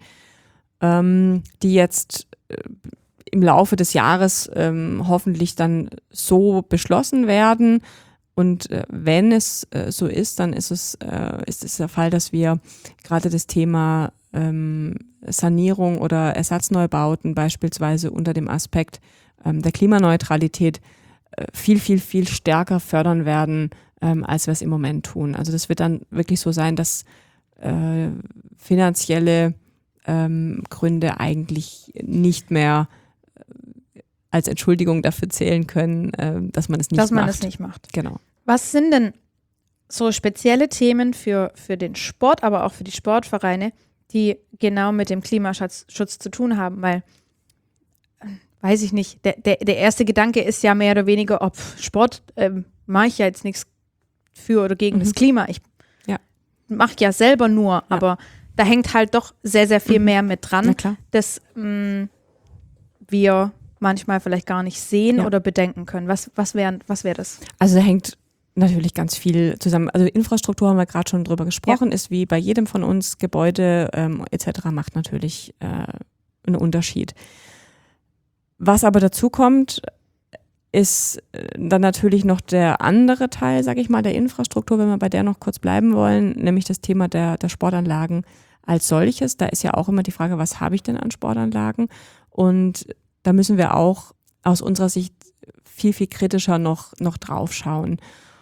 ähm, die jetzt äh, im Laufe des Jahres ähm, hoffentlich dann so beschlossen werden. Und äh, wenn es äh, so ist, dann ist es, äh, ist es der Fall, dass wir gerade das Thema ähm, Sanierung oder Ersatzneubauten beispielsweise unter dem Aspekt ähm, der Klimaneutralität äh, viel, viel, viel stärker fördern werden, ähm, als wir es im Moment tun. Also das wird dann wirklich so sein, dass äh, finanzielle ähm, Gründe eigentlich nicht mehr äh, als Entschuldigung dafür zählen können, äh, dass man es nicht Dass man macht. das nicht macht. Genau. Was sind denn so spezielle Themen für, für den Sport, aber auch für die Sportvereine, die genau mit dem Klimaschutz Schutz zu tun haben? Weil, äh, weiß ich nicht, der, der, der erste Gedanke ist ja mehr oder weniger, ob Sport ähm, mache ich ja jetzt nichts für oder gegen Mhm. das Klima. Ich Ja. mache ja selber nur, aber da hängt halt doch sehr, sehr viel Mhm. mehr mit Na dran, klar. dass mh, wir manchmal vielleicht gar nicht sehen Ja. oder bedenken können. Was, was wäre was wär das? Also da hängt natürlich ganz viel zusammen. Also Infrastruktur haben wir gerade schon drüber gesprochen, ist wie bei jedem von uns, Gebäude ähm, et cetera macht natürlich äh, einen Unterschied. Was aber dazu kommt, ist dann natürlich noch der andere Teil, sage ich mal, der Infrastruktur, wenn wir bei der noch kurz bleiben wollen, nämlich das Thema der, der Sportanlagen als solches. Da ist ja auch immer die Frage, was habe ich denn an Sportanlagen? Und da müssen wir auch aus unserer Sicht viel, viel kritischer noch, noch drauf schauen.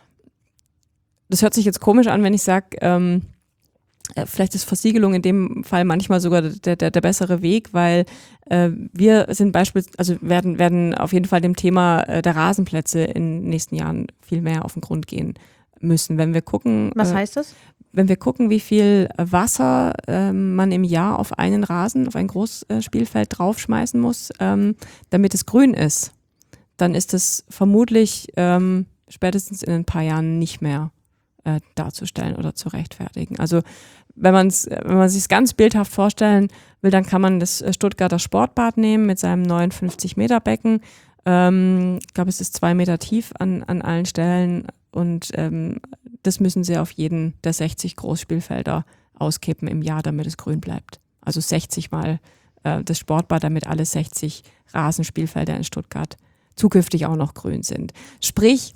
Das hört sich jetzt komisch an, wenn ich sage, ähm, vielleicht ist Versiegelung in dem Fall manchmal sogar der, der, der bessere Weg, weil äh, wir sind beispielsweise, also werden, werden auf jeden Fall dem Thema äh, der Rasenplätze in den nächsten Jahren viel mehr auf den Grund gehen müssen. Wenn wir gucken, Was äh, heißt das? wenn wir gucken, wie viel Wasser äh, man im Jahr auf einen Rasen, auf ein Großspielfeld draufschmeißen muss, ähm, damit es grün ist, dann ist es vermutlich ähm, spätestens in ein paar Jahren nicht mehr äh, darzustellen oder zu rechtfertigen. Also wenn man es, wenn man sich es ganz bildhaft vorstellen will, dann kann man das Stuttgarter Sportbad nehmen mit seinem neunundfünfzig Meter Becken. Ähm, ich glaube, es ist zwei Meter tief an, an allen Stellen und ähm, das müssen sie auf jeden der sechzig Großspielfelder auskippen im Jahr, damit es grün bleibt. Also sechzig Mal äh, das Sportbad, damit alle sechzig Rasenspielfelder in Stuttgart zukünftig auch noch grün sind. Sprich,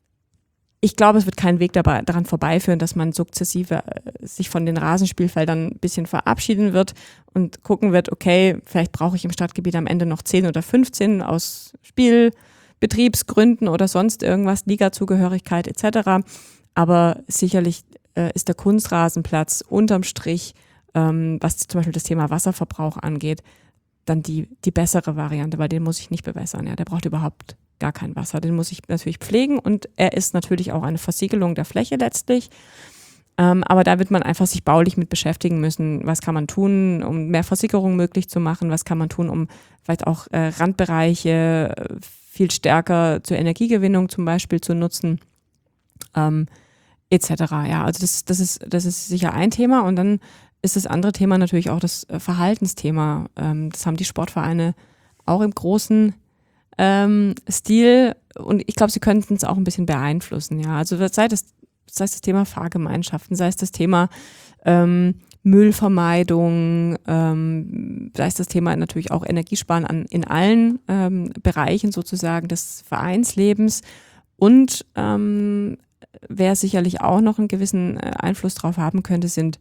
ich glaube, es wird kein Weg dabei, daran vorbeiführen, dass man sukzessive äh, sich von den Rasenspielfeldern ein bisschen verabschieden wird und gucken wird, okay, vielleicht brauche ich im Stadtgebiet am Ende noch zehn oder fünfzehn aus Spielbetriebsgründen oder sonst irgendwas, Ligazugehörigkeit et cetera. Aber sicherlich äh, ist der Kunstrasenplatz unterm Strich, ähm, was zum Beispiel das Thema Wasserverbrauch angeht, dann die, die bessere Variante, weil den muss ich nicht bewässern. Ja, der braucht überhaupt gar kein Wasser. Den muss ich natürlich pflegen und er ist natürlich auch eine Versiegelung der Fläche letztlich. Ähm, aber da wird man einfach sich baulich mit beschäftigen müssen. Was kann man tun, um mehr Versickerung möglich zu machen? Was kann man tun, um vielleicht auch äh, Randbereiche äh, viel stärker zur Energiegewinnung zum Beispiel zu nutzen? Ähm, et cetera. Ja, also das, das ist, das ist sicher ein Thema. Und dann ist das andere Thema natürlich auch das Verhaltensthema. Ähm, das haben die Sportvereine auch im großen ähm, Stil. Und ich glaube, sie könnten es auch ein bisschen beeinflussen. Ja, also sei das, sei es das Thema Fahrgemeinschaften, sei es das Thema ähm, Müllvermeidung, ähm, sei es das Thema natürlich auch Energiesparen an, in allen ähm, Bereichen sozusagen des Vereinslebens. Und ähm, wer sicherlich auch noch einen gewissen Einfluss drauf haben könnte, sind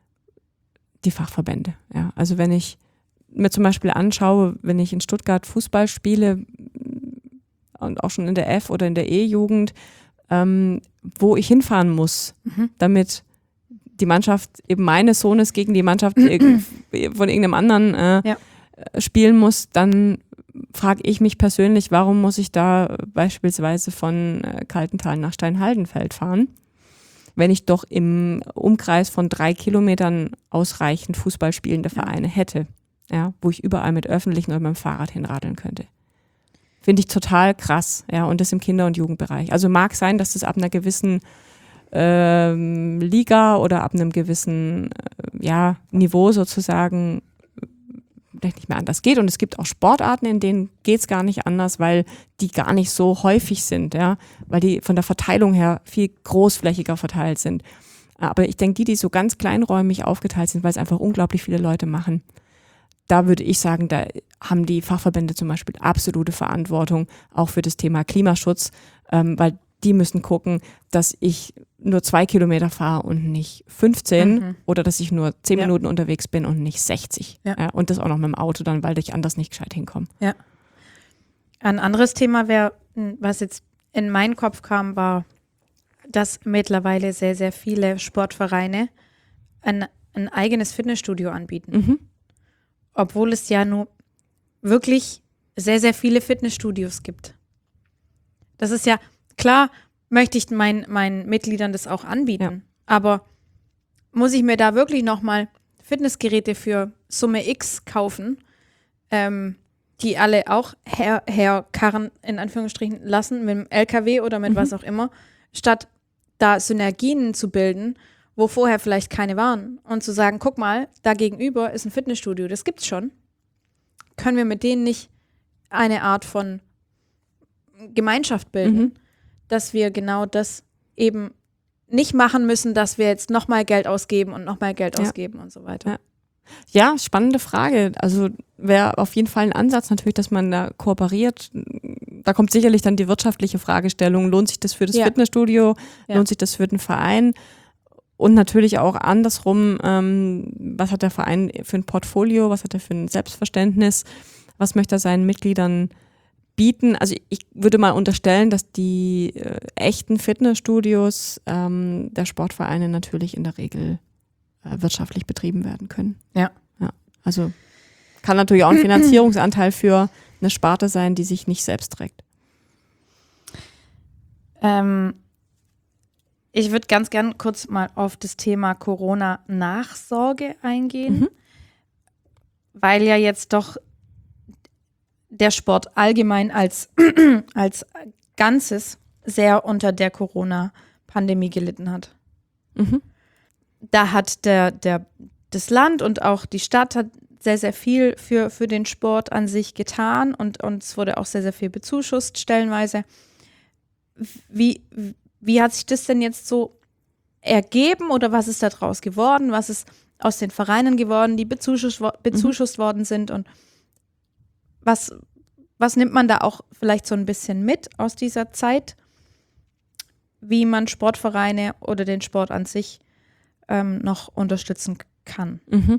die Fachverbände. Ja, also wenn ich mir zum Beispiel anschaue, wenn ich in Stuttgart Fußball spiele und auch schon in der F- oder in der E-Jugend, ähm, wo ich hinfahren muss, mhm. damit die Mannschaft eben meines Sohnes gegen die Mannschaft von irgendeinem anderen äh, ja. spielen muss, dann frage ich mich persönlich, warum muss ich da beispielsweise von äh, Kaltental nach Steinhaldenfeld fahren, wenn ich doch im Umkreis von drei Kilometern ausreichend Fußball spielende Vereine hätte, ja, wo ich überall mit öffentlichen oder mit dem Fahrrad hinradeln könnte. Finde ich total krass, ja, und das im Kinder- und Jugendbereich. Also mag sein, dass das ab einer gewissen ähm, Liga oder ab einem gewissen äh, ja, Niveau sozusagen vielleicht nicht mehr anders geht. Und es gibt auch Sportarten, in denen geht es gar nicht anders, weil die gar nicht so häufig sind, ja, weil die von der Verteilung her viel großflächiger verteilt sind. Aber ich denke, die, die so ganz kleinräumig aufgeteilt sind, weil es einfach unglaublich viele Leute machen, da würde ich sagen, da haben die Fachverbände zum Beispiel absolute Verantwortung, auch für das Thema Klimaschutz, ähm, weil die müssen gucken, dass ich nur zwei Kilometer fahre und nicht fünfzehn mhm. oder dass ich nur zehn ja. Minuten unterwegs bin und nicht sechzig. Ja. Ja, und das auch noch mit dem Auto dann, weil ich anders nicht gescheit hinkomme. Ja. Ein anderes Thema wäre, was jetzt in meinen Kopf kam, war, dass mittlerweile sehr, sehr viele Sportvereine ein, ein eigenes Fitnessstudio anbieten. Mhm. Obwohl es ja nur wirklich sehr, sehr viele Fitnessstudios gibt. Das ist ja, klar möchte ich mein, meinen Mitgliedern das auch anbieten, ja. aber muss ich mir da wirklich nochmal Fitnessgeräte für Summe X kaufen, ähm, die alle auch her, herkarren, in Anführungsstrichen, lassen, mit dem L K W oder mit mhm. was auch immer, statt da Synergien zu bilden, wo vorher vielleicht keine waren und zu sagen, guck mal, da gegenüber ist ein Fitnessstudio, das gibt's schon. Können wir mit denen nicht eine Art von Gemeinschaft bilden, mhm. dass wir genau das eben nicht machen müssen, dass wir jetzt nochmal Geld ausgeben und nochmal Geld ja. ausgeben und so weiter. Ja. Ja, spannende Frage. Also wäre auf jeden Fall ein Ansatz natürlich, dass man da kooperiert, da kommt sicherlich dann die wirtschaftliche Fragestellung, lohnt sich das für das Ja. Fitnessstudio, Ja. lohnt sich das für den Verein und natürlich auch andersrum, ähm, was hat der Verein für ein Portfolio, was hat er für ein Selbstverständnis, was möchte er seinen Mitgliedern bieten. Also ich würde mal unterstellen, dass die äh, echten Fitnessstudios ähm, der Sportvereine natürlich in der Regel äh, wirtschaftlich betrieben werden können. Ja. Ja. Also kann natürlich auch ein Finanzierungsanteil für eine Sparte sein, die sich nicht selbst trägt. Ähm, ich würde ganz gern kurz mal auf das Thema Corona-Nachsorge eingehen, Mhm. weil ja jetzt doch der Sport allgemein als, als Ganzes sehr unter der Corona-Pandemie gelitten hat. Mhm. Da hat der, der, das Land und auch die Stadt hat sehr, sehr viel für, für den Sport an sich getan und, und es wurde auch sehr, sehr viel bezuschusst stellenweise. Wie, wie hat sich das denn jetzt so ergeben oder was ist da draus geworden? Was ist aus den Vereinen geworden, die bezuschusst, bezuschusst mhm. worden sind und was, was nimmt man da auch vielleicht so ein bisschen mit aus dieser Zeit, wie man Sportvereine oder den Sport an sich ähm, noch unterstützen kann? Mhm.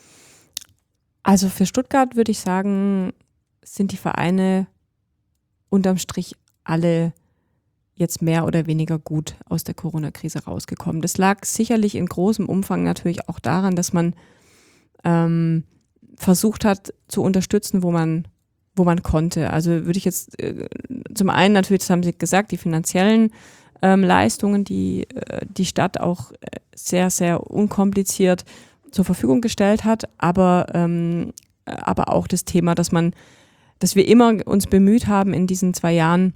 Also für Stuttgart würde ich sagen, sind die Vereine unterm Strich alle jetzt mehr oder weniger gut aus der Corona-Krise rausgekommen. Das lag sicherlich in großem Umfang natürlich auch daran, dass man ähm, versucht hat zu unterstützen, wo man wo man konnte. Also würde ich jetzt äh, zum einen natürlich, das haben Sie gesagt, die finanziellen ähm, Leistungen, die äh, die Stadt auch äh, sehr, sehr unkompliziert zur Verfügung gestellt hat, aber, ähm, aber auch das Thema, dass man, dass wir immer uns bemüht haben in diesen zwei Jahren,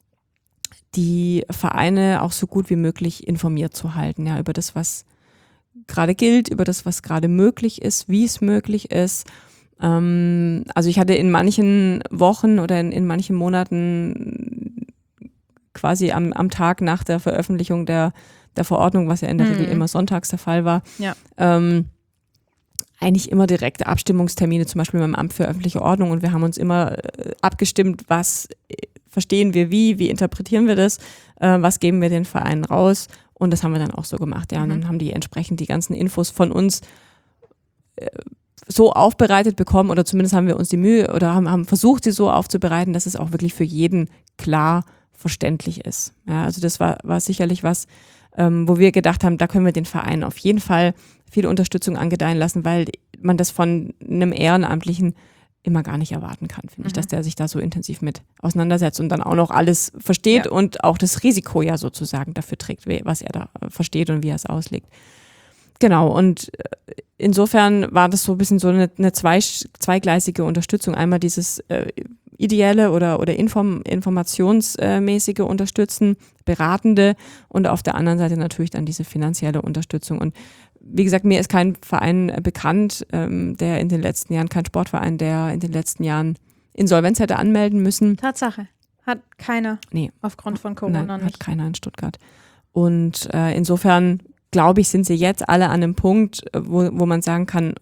die Vereine auch so gut wie möglich informiert zu halten, ja, über das, was gerade gilt, über das, was gerade möglich ist, wie es möglich ist. Ähm, also ich hatte in manchen Wochen oder in, in manchen Monaten quasi am, am Tag nach der Veröffentlichung der, der Verordnung, was ja in der mhm. Regel immer sonntags der Fall war, ja. ähm, eigentlich immer direkte Abstimmungstermine, zum Beispiel beim Amt für öffentliche Ordnung, und wir haben uns immer äh, abgestimmt, was äh, verstehen wir wie, wie interpretieren wir das, äh, was geben wir den Vereinen raus, und das haben wir dann auch so gemacht, ja, mhm. und dann haben die entsprechend die ganzen Infos von uns äh, so aufbereitet bekommen, oder zumindest haben wir uns die Mühe oder haben, haben versucht, sie so aufzubereiten, dass es auch wirklich für jeden klar verständlich ist. Ja, also das war, war sicherlich was, ähm, wo wir gedacht haben, da können wir den Verein auf jeden Fall viel Unterstützung angedeihen lassen, weil man das von einem Ehrenamtlichen immer gar nicht erwarten kann, finde mhm. ich, dass der sich da so intensiv mit auseinandersetzt und dann auch noch alles versteht ja. und auch das Risiko ja sozusagen dafür trägt, was er da versteht und wie er es auslegt. Genau, und insofern war das so ein bisschen so eine, eine zwei, zweigleisige Unterstützung. Einmal dieses äh, ideelle oder, oder inform, informationsmäßige Unterstützen, beratende, und auf der anderen Seite natürlich dann diese finanzielle Unterstützung. Und wie gesagt, mir ist kein Verein bekannt, ähm, der in den letzten Jahren, kein Sportverein, der in den letzten Jahren Insolvenz hätte anmelden müssen. Tatsache. Hat keiner. Nee. Aufgrund von Corona Nein, nicht. Hat keiner in Stuttgart. Und äh, insofern glaube ich, sind sie jetzt alle an einem Punkt, wo, wo man sagen kann,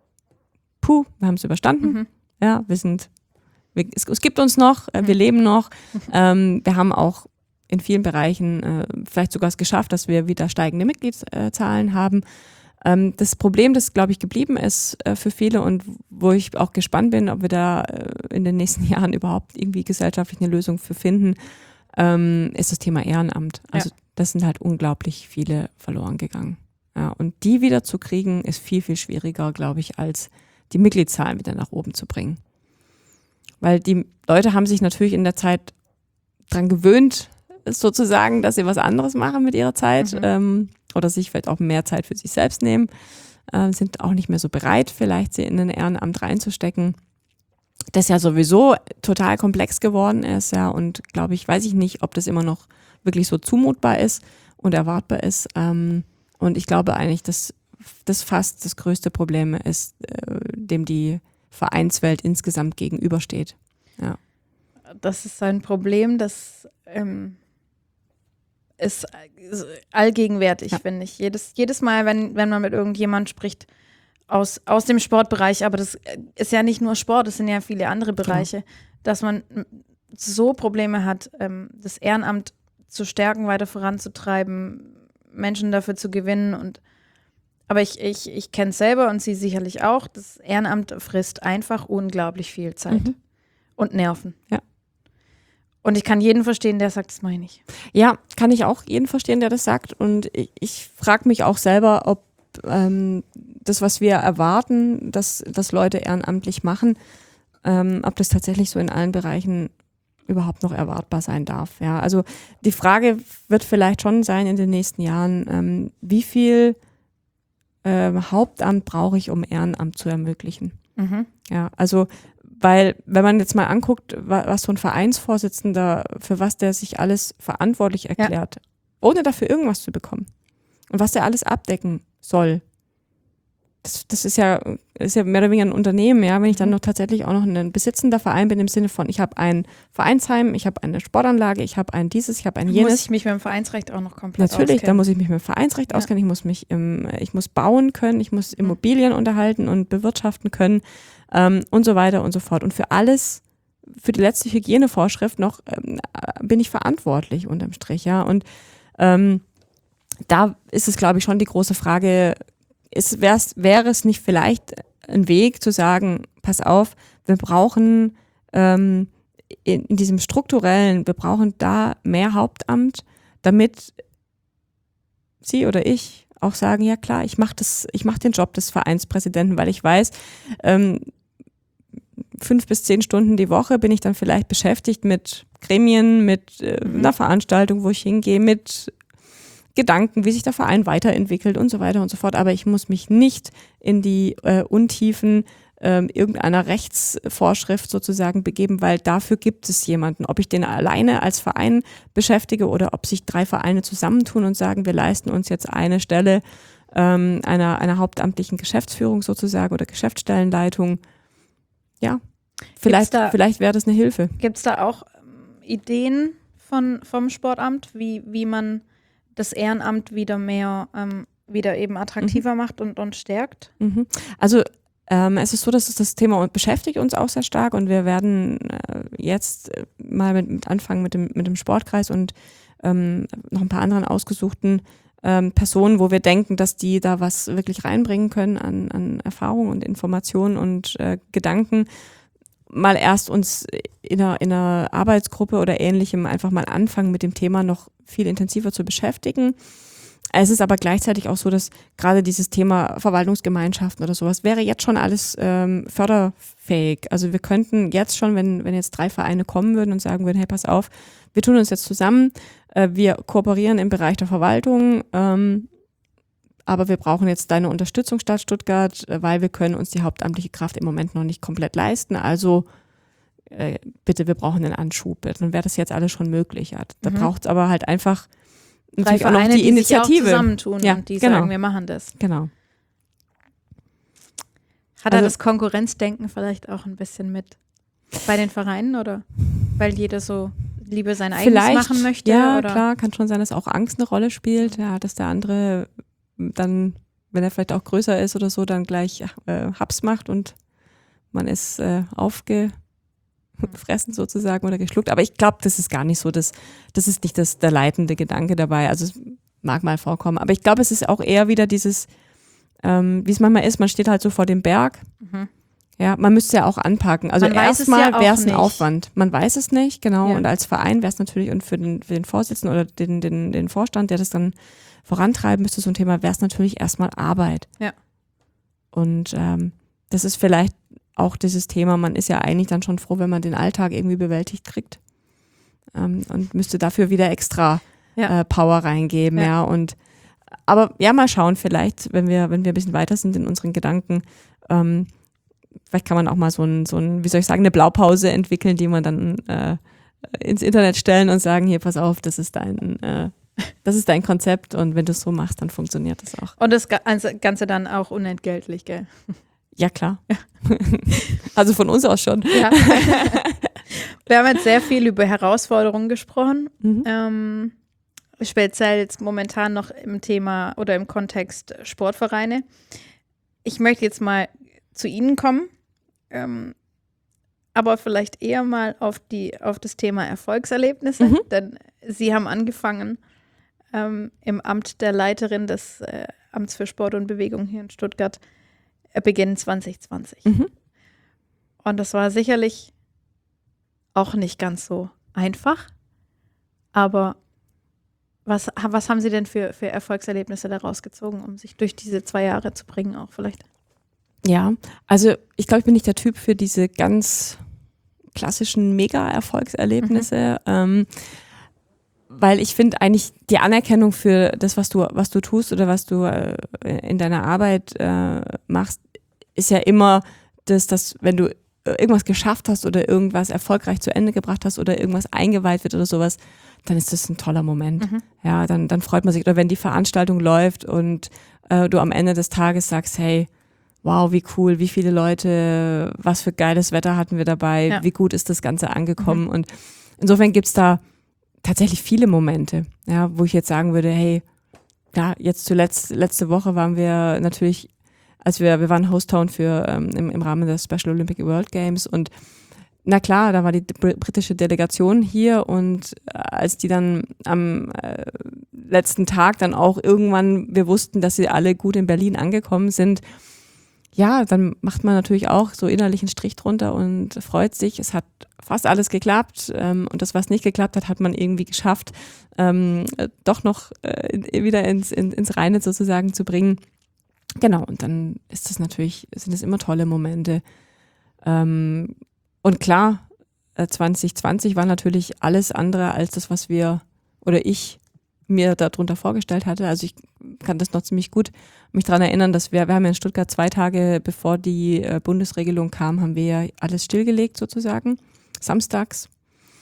puh, wir haben es überstanden. Mhm. Ja, wir sind, wir, es, es gibt uns noch, äh, wir mhm. leben noch. Ähm, wir haben auch in vielen Bereichen äh, vielleicht sogar es geschafft, dass wir wieder steigende Mitgliedszahlen haben. Ähm, das Problem, das, glaube ich, geblieben ist äh, für viele und wo ich auch gespannt bin, ob wir da äh, in den nächsten Jahren überhaupt irgendwie gesellschaftlich eine Lösung für finden, ähm, ist das Thema Ehrenamt. Also ja. das sind halt unglaublich viele verloren gegangen. Ja, und die wieder zu kriegen, ist viel, viel schwieriger, glaube ich, als die Mitgliedszahlen wieder nach oben zu bringen. Weil die Leute haben sich natürlich in der Zeit dran gewöhnt, sozusagen, dass sie was anderes machen mit ihrer Zeit mhm. ähm, oder sich vielleicht auch mehr Zeit für sich selbst nehmen, äh, sind auch nicht mehr so bereit, vielleicht sie in ein Ehrenamt reinzustecken, das ja sowieso total komplex geworden ist, ja, und glaube ich, weiß ich nicht, ob das immer noch wirklich so zumutbar ist und erwartbar ist. Ähm, und ich glaube eigentlich, dass das fast das größte Problem ist, äh, dem die Vereinswelt insgesamt gegenübersteht. Ja. Das ist ein Problem, das ähm, ist allgegenwärtig, ja. finde ich. Jedes, jedes Mal, wenn, wenn man mit irgendjemand spricht aus, aus dem Sportbereich, aber das ist ja nicht nur Sport, es sind ja viele andere Bereiche, genau. dass man so Probleme hat, ähm, das Ehrenamt zu stärken, weiter voranzutreiben, Menschen dafür zu gewinnen. Und aber ich, ich, ich kenne es selber und Sie sicherlich auch, das Ehrenamt frisst einfach unglaublich viel Zeit Mhm. und Nerven. Ja. Und ich kann jeden verstehen, der sagt, das meine ich. Ja, kann ich auch jeden verstehen, der das sagt. Und ich, ich frage mich auch selber, ob ähm, das, was wir erwarten, dass, dass Leute ehrenamtlich machen, ähm, ob das tatsächlich so in allen Bereichen überhaupt noch erwartbar sein darf. Ja, also die Frage wird vielleicht schon sein in den nächsten Jahren, ähm, wie viel ähm, Hauptamt brauche ich, um Ehrenamt zu ermöglichen? Mhm. Ja, also weil, wenn man jetzt mal anguckt, wa- was so ein Vereinsvorsitzender, für was der sich alles verantwortlich erklärt, ohne dafür irgendwas zu bekommen und was der alles abdecken soll, das, das ist ja, ist ja mehr oder weniger ein Unternehmen, ja, wenn ich dann noch tatsächlich auch noch ein besitzender Verein bin, im Sinne von, ich habe ein Vereinsheim, ich habe eine Sportanlage, ich habe ein dieses, ich habe ein jenes. Muss ich mich mit dem Vereinsrecht auch noch komplett Natürlich, da auskennen. muss ich mich mit dem Vereinsrecht Ja. auskennen, ich muss mich im, ich muss bauen können, ich muss Immobilien unterhalten und bewirtschaften können ähm, und so weiter und so fort. Und für alles, für die letzte Hygienevorschrift noch ähm, bin ich verantwortlich unterm Strich, ja. Und ähm, da ist es, glaube ich, schon die große Frage, ist, wär's, wäre es nicht vielleicht ein Weg zu sagen, pass auf, wir brauchen ähm, in, in diesem strukturellen, wir brauchen da mehr Hauptamt, damit Sie oder ich auch sagen, ja klar, ich mache das, ich mache den Job des Vereinspräsidenten, weil ich weiß, ähm, fünf bis zehn Stunden die Woche bin ich dann vielleicht beschäftigt mit Gremien, mit äh, Mhm. einer Veranstaltung, wo ich hingehe, mit Gedanken, wie sich der Verein weiterentwickelt und so weiter und so fort. Aber ich muss mich nicht in die äh, Untiefen ähm, irgendeiner Rechtsvorschrift sozusagen begeben, weil dafür gibt es jemanden. Ob ich den alleine als Verein beschäftige oder ob sich drei Vereine zusammentun und sagen, wir leisten uns jetzt eine Stelle ähm, einer, einer hauptamtlichen Geschäftsführung sozusagen oder Geschäftsstellenleitung. Ja, vielleicht, da- vielleicht wäre das eine Hilfe. Gibt es da auch ähm, Ideen von, vom Sportamt, wie, wie man das Ehrenamt wieder mehr, ähm, wieder eben attraktiver macht und, und stärkt? Mhm. Also ähm, es ist so, dass es das Thema beschäftigt uns auch sehr stark und wir werden äh, jetzt äh, mal mit, mit anfangen mit dem, mit dem Sportkreis und ähm, noch ein paar anderen ausgesuchten ähm, Personen, wo wir denken, dass die da was wirklich reinbringen können an, an Erfahrung und Informationen und äh, Gedanken, mal erst uns in einer, in einer Arbeitsgruppe oder ähnlichem einfach mal anfangen, mit dem Thema noch viel intensiver zu beschäftigen. Es ist aber gleichzeitig auch so, dass gerade dieses Thema Verwaltungsgemeinschaften oder sowas wäre jetzt schon alles ähm, förderfähig. Also wir könnten jetzt schon, wenn, wenn jetzt drei Vereine kommen würden und sagen würden, hey, pass auf, wir tun uns jetzt zusammen, äh, wir kooperieren im Bereich der Verwaltung, ähm, aber wir brauchen jetzt deine Unterstützung, Stadt Stuttgart, äh, weil wir können uns die hauptamtliche Kraft im Moment noch nicht komplett leisten. Also äh, bitte, wir brauchen einen Anschub. Dann wäre das jetzt alles schon möglich. Ja. Da Mhm. braucht es aber halt einfach Drei natürlich auch Vereine, noch die, die sich auch Initiative. zusammentun Ja, und die genau. sagen, wir machen das. Genau. Hat er Also- das Konkurrenzdenken vielleicht auch ein bisschen mit bei den Vereinen oder weil jeder so lieber sein eigenes Vielleicht machen möchte? Ja, oder? klar, kann schon sein, dass auch Angst eine Rolle spielt. Ja, dass der andere dann, wenn er vielleicht auch größer ist oder so, dann gleich äh, Haps macht und man ist äh, aufgefressen sozusagen oder geschluckt. Aber ich glaube, das ist gar nicht so, das, das ist nicht das, der leitende Gedanke dabei. Also es mag mal vorkommen. Aber ich glaube, es ist auch eher wieder dieses, ähm, wie es manchmal ist, man steht halt so vor dem Berg. Mhm. Ja, man müsste ja auch anpacken. Also Man weiß es ja erstmal auch wäre es ein nicht. Aufwand. Man weiß es nicht, genau. Ja. Und als Verein wäre es natürlich, und für den, für den Vorsitzenden oder den, den, den Vorstand, der das dann vorantreiben müsste, so ein Thema, wäre es natürlich erstmal Arbeit. Ja. Und ähm, das ist vielleicht auch dieses Thema, man ist ja eigentlich dann schon froh, wenn man den Alltag irgendwie bewältigt kriegt. Ähm, und müsste dafür wieder extra Ja. äh, Power reingeben, Ja. ja. Und aber ja, mal schauen, vielleicht, wenn wir, wenn wir ein bisschen weiter sind in unseren Gedanken, ähm, vielleicht kann man auch mal so ein, so ein, wie soll ich sagen, eine Blaupause entwickeln, die man dann äh, ins Internet stellen und sagen, hier, pass auf, das ist dein, äh, das ist dein Konzept und wenn du es so machst, dann funktioniert das auch. Und das Ga- also Ganze dann auch unentgeltlich, gell? Ja, klar. Also von uns aus schon. Ja. Wir haben jetzt sehr viel über Herausforderungen gesprochen. Mhm. Ähm, speziell jetzt momentan noch im Thema oder im Kontext Sportvereine. Ich möchte jetzt mal zu Ihnen kommen. Ähm, aber vielleicht eher mal auf, die, auf das Thema Erfolgserlebnisse, Mhm. denn Sie haben angefangen ähm, im Amt der Leiterin des äh, Amts für Sport und Bewegung hier in Stuttgart äh, Beginn zwanzig zwanzig. Mhm. Und das war sicherlich auch nicht ganz so einfach, aber was, was haben Sie denn für, für Erfolgserlebnisse daraus gezogen, um sich durch diese zwei Jahre zu bringen auch vielleicht? Ja, also ich glaube, ich bin nicht der Typ für diese ganz klassischen Mega-Erfolgserlebnisse, mhm. ähm, weil ich finde eigentlich die Anerkennung für das, was du, was du tust oder was du äh, in deiner Arbeit äh, machst, ist ja immer das, dass wenn du irgendwas geschafft hast oder irgendwas erfolgreich zu Ende gebracht hast oder irgendwas eingeweiht wird oder sowas, dann ist das ein toller Moment. Mhm. Ja, dann, dann freut man sich. Oder wenn die Veranstaltung läuft und äh, du am Ende des Tages sagst, hey, wow, wie cool, wie viele Leute, was für geiles Wetter hatten wir dabei, ja. Wie gut ist das Ganze angekommen. Mhm. Und insofern gibt's da tatsächlich viele Momente, ja, wo ich jetzt sagen würde, hey, ja, jetzt zuletzt, letzte Woche waren wir natürlich, als wir, wir waren Host-Town für ähm, im, im Rahmen der Special Olympic World Games und na klar, da war die britische Delegation hier und als die dann am äh, letzten Tag dann auch irgendwann, wir wussten, dass sie alle gut in Berlin angekommen sind, ja, dann macht man natürlich auch so innerlich einen Strich drunter und freut sich. Es hat fast alles geklappt ähm, und das, was nicht geklappt hat, hat man irgendwie geschafft, ähm, doch noch äh, wieder ins, in, ins Reine sozusagen zu bringen. Genau, und dann ist das natürlich, sind es immer tolle Momente. Ähm, und klar, äh, zwanzig zwanzig war natürlich alles andere als das, was wir oder ich mir darunter vorgestellt hatte. Also ich kann das noch ziemlich gut mich daran erinnern, dass wir, wir haben ja in Stuttgart zwei Tage bevor die äh, Bundesregelung kam, haben wir ja alles stillgelegt sozusagen, samstags.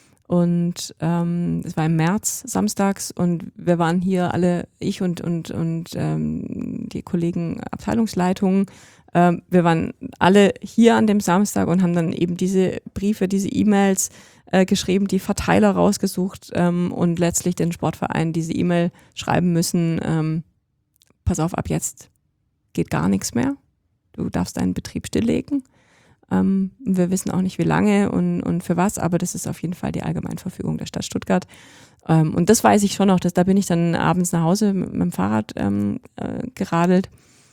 Und ähm, es war im März samstags und wir waren hier alle, ich und und und ähm, die Kollegen Abteilungsleitungen, ähm, wir waren alle hier an dem Samstag und haben dann eben diese Briefe, diese E-Mails äh, geschrieben, die Verteiler rausgesucht ähm, und letztlich den Sportverein diese E-Mail schreiben müssen, ähm, pass auf, ab jetzt geht gar nichts mehr, du darfst deinen Betrieb stilllegen. Ähm, wir wissen auch nicht, wie lange und, und für was, aber das ist auf jeden Fall die Allgemeinverfügung der Stadt Stuttgart. Ähm, und das weiß ich schon noch, dass, da bin ich dann abends nach Hause mit, mit dem Fahrrad ähm, äh, geradelt.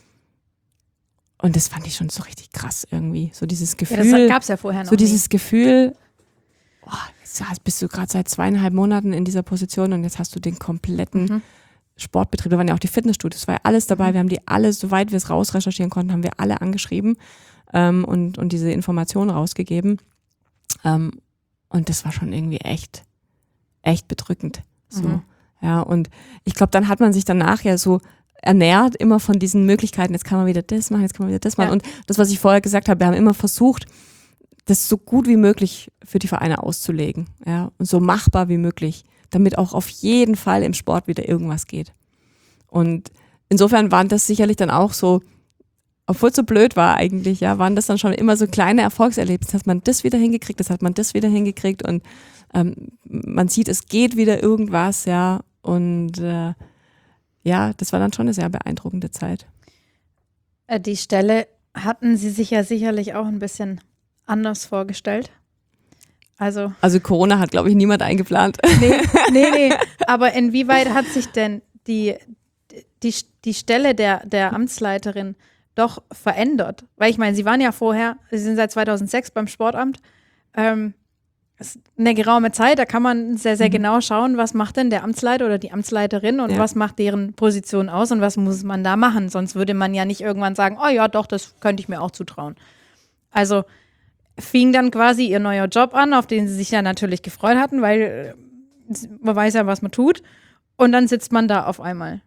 Und das fand ich schon so richtig krass irgendwie. So dieses Gefühl. Ja, das gab es ja vorher noch So dieses nie. Gefühl, oh, jetzt bist du gerade seit zweieinhalb Monaten in dieser Position und jetzt hast du den kompletten mhm. Sportbetrieb. Da waren ja auch die Fitnessstudios, es war ja alles dabei. Mhm. Wir haben die alle, soweit wir es rausrecherchieren konnten, haben wir alle angeschrieben. Ähm, und, und diese Informationen rausgegeben. Ähm, und das war schon irgendwie echt, echt bedrückend. So. Mhm. Ja, und ich glaube, dann hat man sich danach ja so ernährt immer von diesen Möglichkeiten, jetzt kann man wieder das machen, jetzt kann man wieder das machen. Ja. Und das, was ich vorher gesagt habe, wir haben immer versucht, das so gut wie möglich für die Vereine auszulegen. Ja, und so machbar wie möglich, damit auch auf jeden Fall im Sport wieder irgendwas geht. Und insofern waren das sicherlich dann auch so, obwohl es so blöd war eigentlich, ja, waren das dann schon immer so kleine Erfolgserlebnisse. Hat man das wieder hingekriegt, das hat man das wieder hingekriegt und ähm, man sieht, es geht wieder irgendwas, ja. Und äh, ja, das war dann schon eine sehr beeindruckende Zeit. Die Stelle hatten Sie sich ja sicherlich auch ein bisschen anders vorgestellt. Also, also Corona hat, glaube ich, niemand eingeplant. Nee, nee, nee. Aber inwieweit hat sich denn die, die, die Stelle der, der Amtsleiterin doch verändert? Weil ich meine, Sie waren ja vorher, Sie sind seit zweitausendsechs beim Sportamt, ähm, das ist eine geraume Zeit, da kann man sehr, sehr mhm. genau schauen, was macht denn der Amtsleiter oder die Amtsleiterin und ja. was macht deren Position aus und was muss man da machen, sonst würde man ja nicht irgendwann sagen, oh ja, doch, das könnte ich mir auch zutrauen. Also fing dann quasi Ihr neuer Job an, auf den Sie sich ja natürlich gefreut hatten, weil man weiß ja, was man tut und dann sitzt man da auf einmal.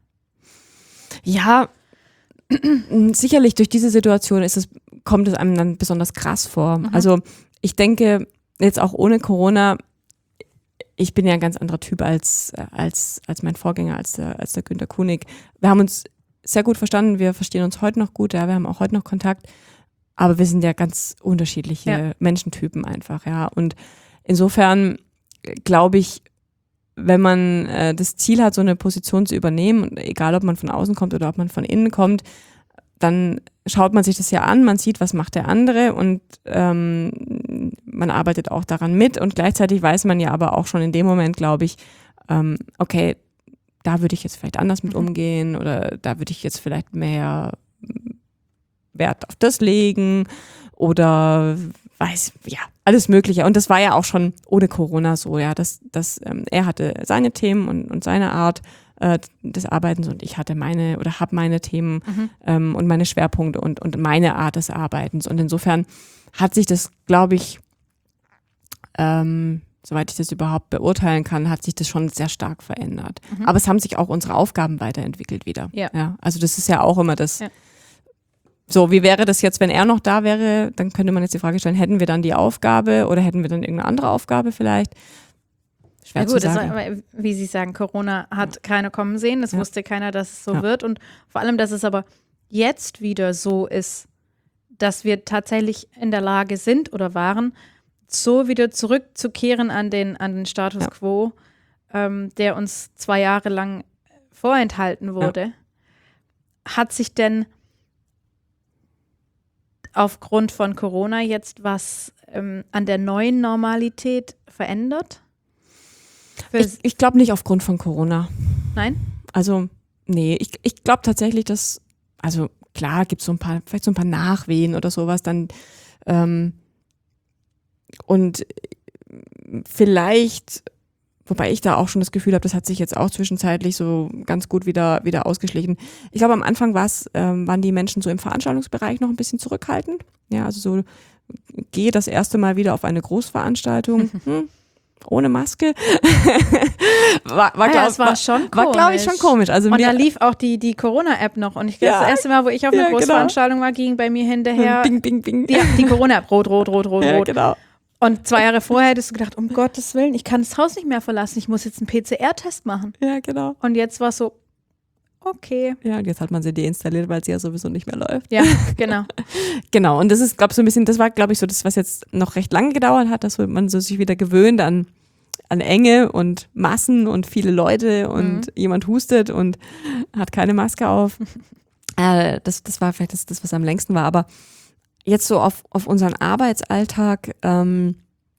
Ja, sicherlich durch diese Situation ist es, kommt es einem dann besonders krass vor. Mhm. Also ich denke, jetzt auch ohne Corona, ich bin ja ein ganz anderer Typ als, als, als mein Vorgänger, als der, als der Günter Kunig. Wir haben uns sehr gut verstanden, wir verstehen uns heute noch gut, ja, wir haben auch heute noch Kontakt, aber wir sind ja ganz unterschiedliche ja. Menschentypen einfach, ja. Und insofern glaube ich, wenn man äh, das Ziel hat, so eine Position zu übernehmen, egal ob man von außen kommt oder ob man von innen kommt, dann schaut man sich das ja an, man sieht, was macht der andere und ähm, man arbeitet auch daran mit und gleichzeitig weiß man ja aber auch schon in dem Moment, glaube ich, ähm, okay, da würde ich jetzt vielleicht anders mit umgehen oder da würde ich jetzt vielleicht mehr Wert auf das legen oder weiß, ja, alles Mögliche. Und das war ja auch schon ohne Corona so, ja, dass, dass ähm, er hatte seine Themen und, und seine Art äh, des Arbeitens und ich hatte meine oder habe meine Themen Mhm. ähm, und meine Schwerpunkte und, und meine Art des Arbeitens. Und insofern hat sich das, glaube ich, ähm, soweit ich das überhaupt beurteilen kann, hat sich das schon sehr stark verändert. Mhm. Aber es haben sich auch unsere Aufgaben weiterentwickelt wieder. Ja. Ja, also das ist ja auch immer das. Ja. So, wie wäre das jetzt, wenn er noch da wäre? Dann könnte man jetzt die Frage stellen, hätten wir dann die Aufgabe oder hätten wir dann irgendeine andere Aufgabe vielleicht? Schwer Ja gut, zu das sagen. war, aber wie Sie sagen, Corona hat keiner kommen sehen. Das Ja. wusste keiner, dass es so Ja. wird. Und vor allem, dass es aber jetzt wieder so ist, dass wir tatsächlich in der Lage sind oder waren, so wieder zurückzukehren an den, an den Status Ja. quo, ähm, der uns zwei Jahre lang vorenthalten wurde. Hat sich denn aufgrund von Corona jetzt was ähm, an der neuen Normalität verändert? Für Ich, ich glaube nicht aufgrund von Corona. Nein? Also, nee, ich, ich glaube tatsächlich, dass, also klar gibt es so ein paar, vielleicht so ein paar Nachwehen oder sowas dann ähm, und vielleicht, wobei ich da auch schon das Gefühl habe, das hat sich jetzt auch zwischenzeitlich so ganz gut wieder, wieder ausgeschlichen. Ich glaube, am Anfang war's, ähm, waren die Menschen so im Veranstaltungsbereich noch ein bisschen zurückhaltend. Ja, also so, gehe das erste Mal wieder auf eine Großveranstaltung. Hm, ohne Maske. war, war, Ah ja, glaub, es war schon war glaube ich, komisch. schon komisch. Also Und mir, da lief auch die, die Corona-App noch. Und ich glaube, Ja. das erste Mal, wo ich auf einer Ja, genau. Großveranstaltung war, ging bei mir hinterher bing, bing, bing. die, die Corona-App. Rot, rot, rot, rot, ja, rot. genau. Und zwei Jahre vorher hättest du gedacht, um Gottes Willen, ich kann das Haus nicht mehr verlassen. Ich muss jetzt einen P C R-Test machen. Ja, genau. Und jetzt war es so, okay. Ja, und jetzt hat man sie deinstalliert, weil sie ja sowieso nicht mehr läuft. Ja, genau. Genau, und das ist, glaube ich, so ein bisschen, das war, glaube ich, so das, was jetzt noch recht lange gedauert hat, dass man so sich wieder gewöhnt an, an Enge und Massen und viele Leute und Mhm. jemand hustet und hat keine Maske auf. äh, das, das war vielleicht das, das, was am längsten war, aber jetzt so auf, auf unseren Arbeitsalltag ähm,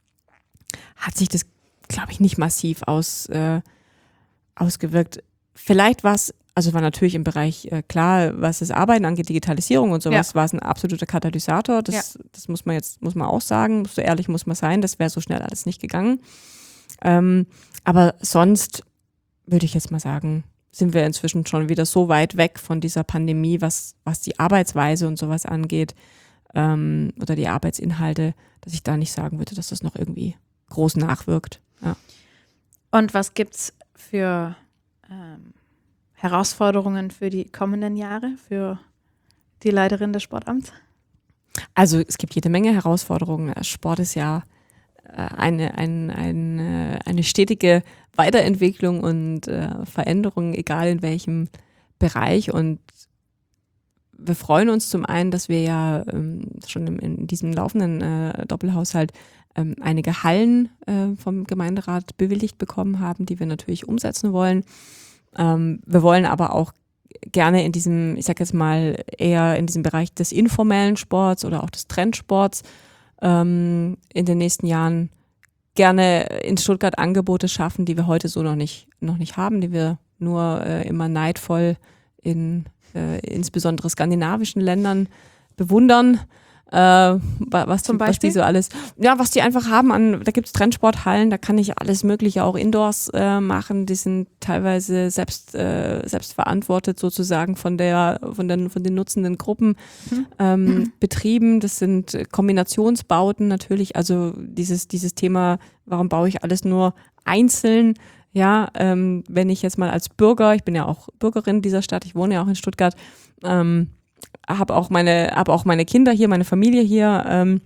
hat sich das, glaube ich, nicht massiv aus, äh, ausgewirkt. Vielleicht war es, also war natürlich im Bereich, äh, klar, was das Arbeiten angeht, Digitalisierung und sowas, Ja. war es ein absoluter Katalysator. Das, das muss man jetzt, muss man auch sagen, so ehrlich muss man sein, das wäre so schnell alles nicht gegangen. Ähm, aber sonst würde ich jetzt mal sagen, sind wir inzwischen schon wieder so weit weg von dieser Pandemie, was, was die Arbeitsweise und sowas angeht, ähm, oder die Arbeitsinhalte, dass ich da nicht sagen würde, dass das noch irgendwie groß nachwirkt. Ja. Und was gibt es für ähm, Herausforderungen für die kommenden Jahre, für die Leiterin des Sportamts? Also es gibt jede Menge Herausforderungen. Sport ist ja äh, eine, ein, eine, eine stetige Weiterentwicklung und äh, Veränderung, egal in welchem Bereich. Und wir freuen uns zum einen, dass wir ja ähm, schon in, in diesem laufenden äh, Doppelhaushalt ähm, einige Hallen äh, vom Gemeinderat bewilligt bekommen haben, die wir natürlich umsetzen wollen. Ähm, wir wollen aber auch gerne in diesem, ich sag jetzt mal, eher in diesem Bereich des informellen Sports oder auch des Trendsports ähm, in den nächsten Jahren gerne in Stuttgart Angebote schaffen, die wir heute so noch nicht, noch nicht haben, die wir nur äh, immer neidvoll in äh, insbesondere skandinavischen Ländern bewundern. Äh, was, Zum die, was die Beispiel? so alles, ja, was die einfach haben an, da gibt es Trendsporthallen, da kann ich alles Mögliche auch indoors äh, machen, die sind teilweise selbst, äh, selbst verantwortet sozusagen von der, von den, von den nutzenden Gruppen Mhm. ähm, betrieben, das sind Kombinationsbauten natürlich, also dieses, dieses Thema, warum baue ich alles nur einzeln, ja, ähm, wenn ich jetzt mal als Bürger, ich bin ja auch Bürgerin dieser Stadt, ich wohne ja auch in Stuttgart, ähm, habe auch meine, habe auch meine Kinder hier, meine Familie hier ähm,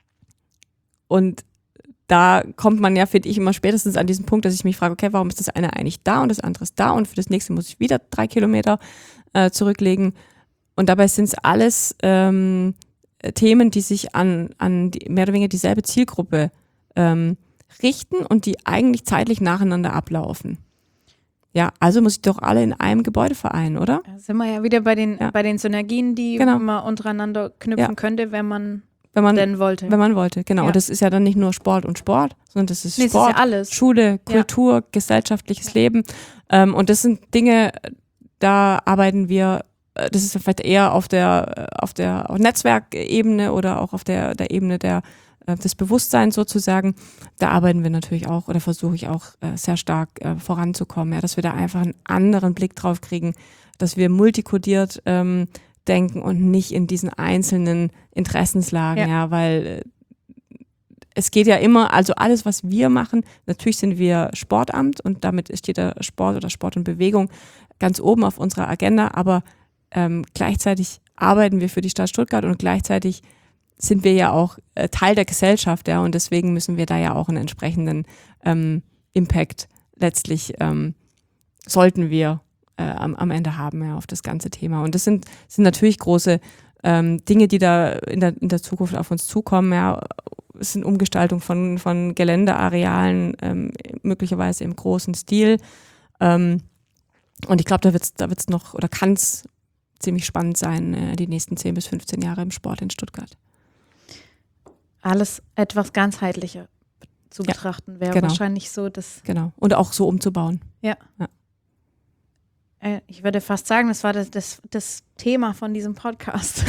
und da kommt man ja, finde ich, immer spätestens an diesen Punkt, dass ich mich frage, okay, warum ist das eine eigentlich da und das andere ist da und für das nächste muss ich wieder drei Kilometer äh, zurücklegen und dabei sind es alles ähm, Themen, die sich an, an die, mehr oder weniger dieselbe Zielgruppe ähm, richten und die eigentlich zeitlich nacheinander ablaufen. Ja, also muss ich doch alle in einem Gebäude vereinen, oder? Da sind wir ja wieder bei den, Ja. bei den Synergien, die Genau. man untereinander knüpfen Ja. könnte, wenn man wenn man denn wollte. Wenn man wollte, genau. Ja. Und das ist ja dann nicht nur Sport und Sport, sondern das ist Nee, es Sport, ist ja alles. Schule, Kultur, ja. gesellschaftliches Leben. Ähm, und das sind Dinge, da arbeiten wir, das ist vielleicht eher auf der, auf der Netzwerkebene oder auch auf der, der Ebene der, des Bewusstseins sozusagen. Da arbeiten wir natürlich auch oder versuche ich auch äh, sehr stark äh, voranzukommen, ja, dass wir da einfach einen anderen Blick drauf kriegen, dass wir multikodiert ähm, denken und nicht in diesen einzelnen Interessenslagen, ja, ja weil äh, es geht ja immer, also alles, was wir machen, natürlich sind wir Sportamt und damit steht der Sport oder Sport und Bewegung ganz oben auf unserer Agenda, aber ähm, gleichzeitig arbeiten wir für die Stadt Stuttgart und gleichzeitig sind wir ja auch äh, Teil der Gesellschaft, ja, und deswegen müssen wir da ja auch einen entsprechenden ähm, Impact letztlich ähm, sollten wir äh, am, am Ende haben, ja, auf das ganze Thema. Und das sind, sind natürlich große ähm, Dinge, die da in der, in der Zukunft auf uns zukommen, ja. Es sind Umgestaltung von, von Geländearealen, ähm, möglicherweise im großen Stil. Ähm, und ich glaube, da wird es da wird's noch oder kann es ziemlich spannend sein, äh, die nächsten zehn bis fünfzehn Jahre im Sport in Stuttgart. Alles etwas ganzheitlicher zu ja, betrachten wäre genau. wahrscheinlich so, dass. Genau. Und auch so umzubauen. Ja. ja. Äh, ich würde fast sagen, das war das, das, das Thema von diesem Podcast.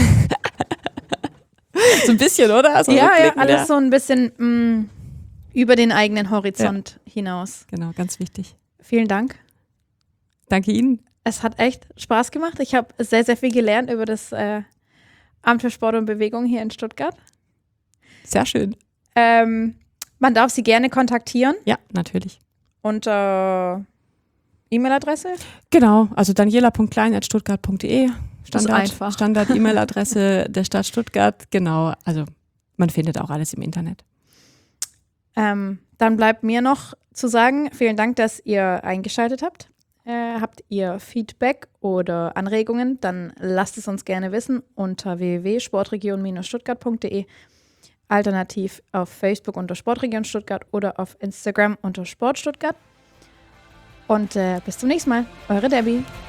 So ein bisschen, oder? Also ja, ja, alles ja. so ein bisschen mh, über den eigenen Horizont ja. hinaus. Genau, ganz wichtig. Vielen Dank. Danke Ihnen. Es hat echt Spaß gemacht. Ich habe sehr, sehr viel gelernt über das äh, Amt für Sport und Bewegung hier in Stuttgart. Sehr schön. Ähm, man darf Sie gerne kontaktieren. Ja, natürlich. Unter E-Mail-Adresse? Genau, also daniela punkt klein at stuttgart punkt de. Standard, einfach. Standard-E-Mail-Adresse der Stadt Stuttgart, genau. Also man findet auch alles im Internet. Ähm, dann bleibt mir noch zu sagen, vielen Dank, dass ihr eingeschaltet habt. Äh, habt ihr Feedback oder Anregungen, dann lasst es uns gerne wissen unter w w w punkt sportregion Bindestrich stuttgart punkt de, alternativ auf Facebook unter Sportregion Stuttgart oder auf Instagram unter Sport Stuttgart. Und äh, bis zum nächsten Mal. Eure Debbie.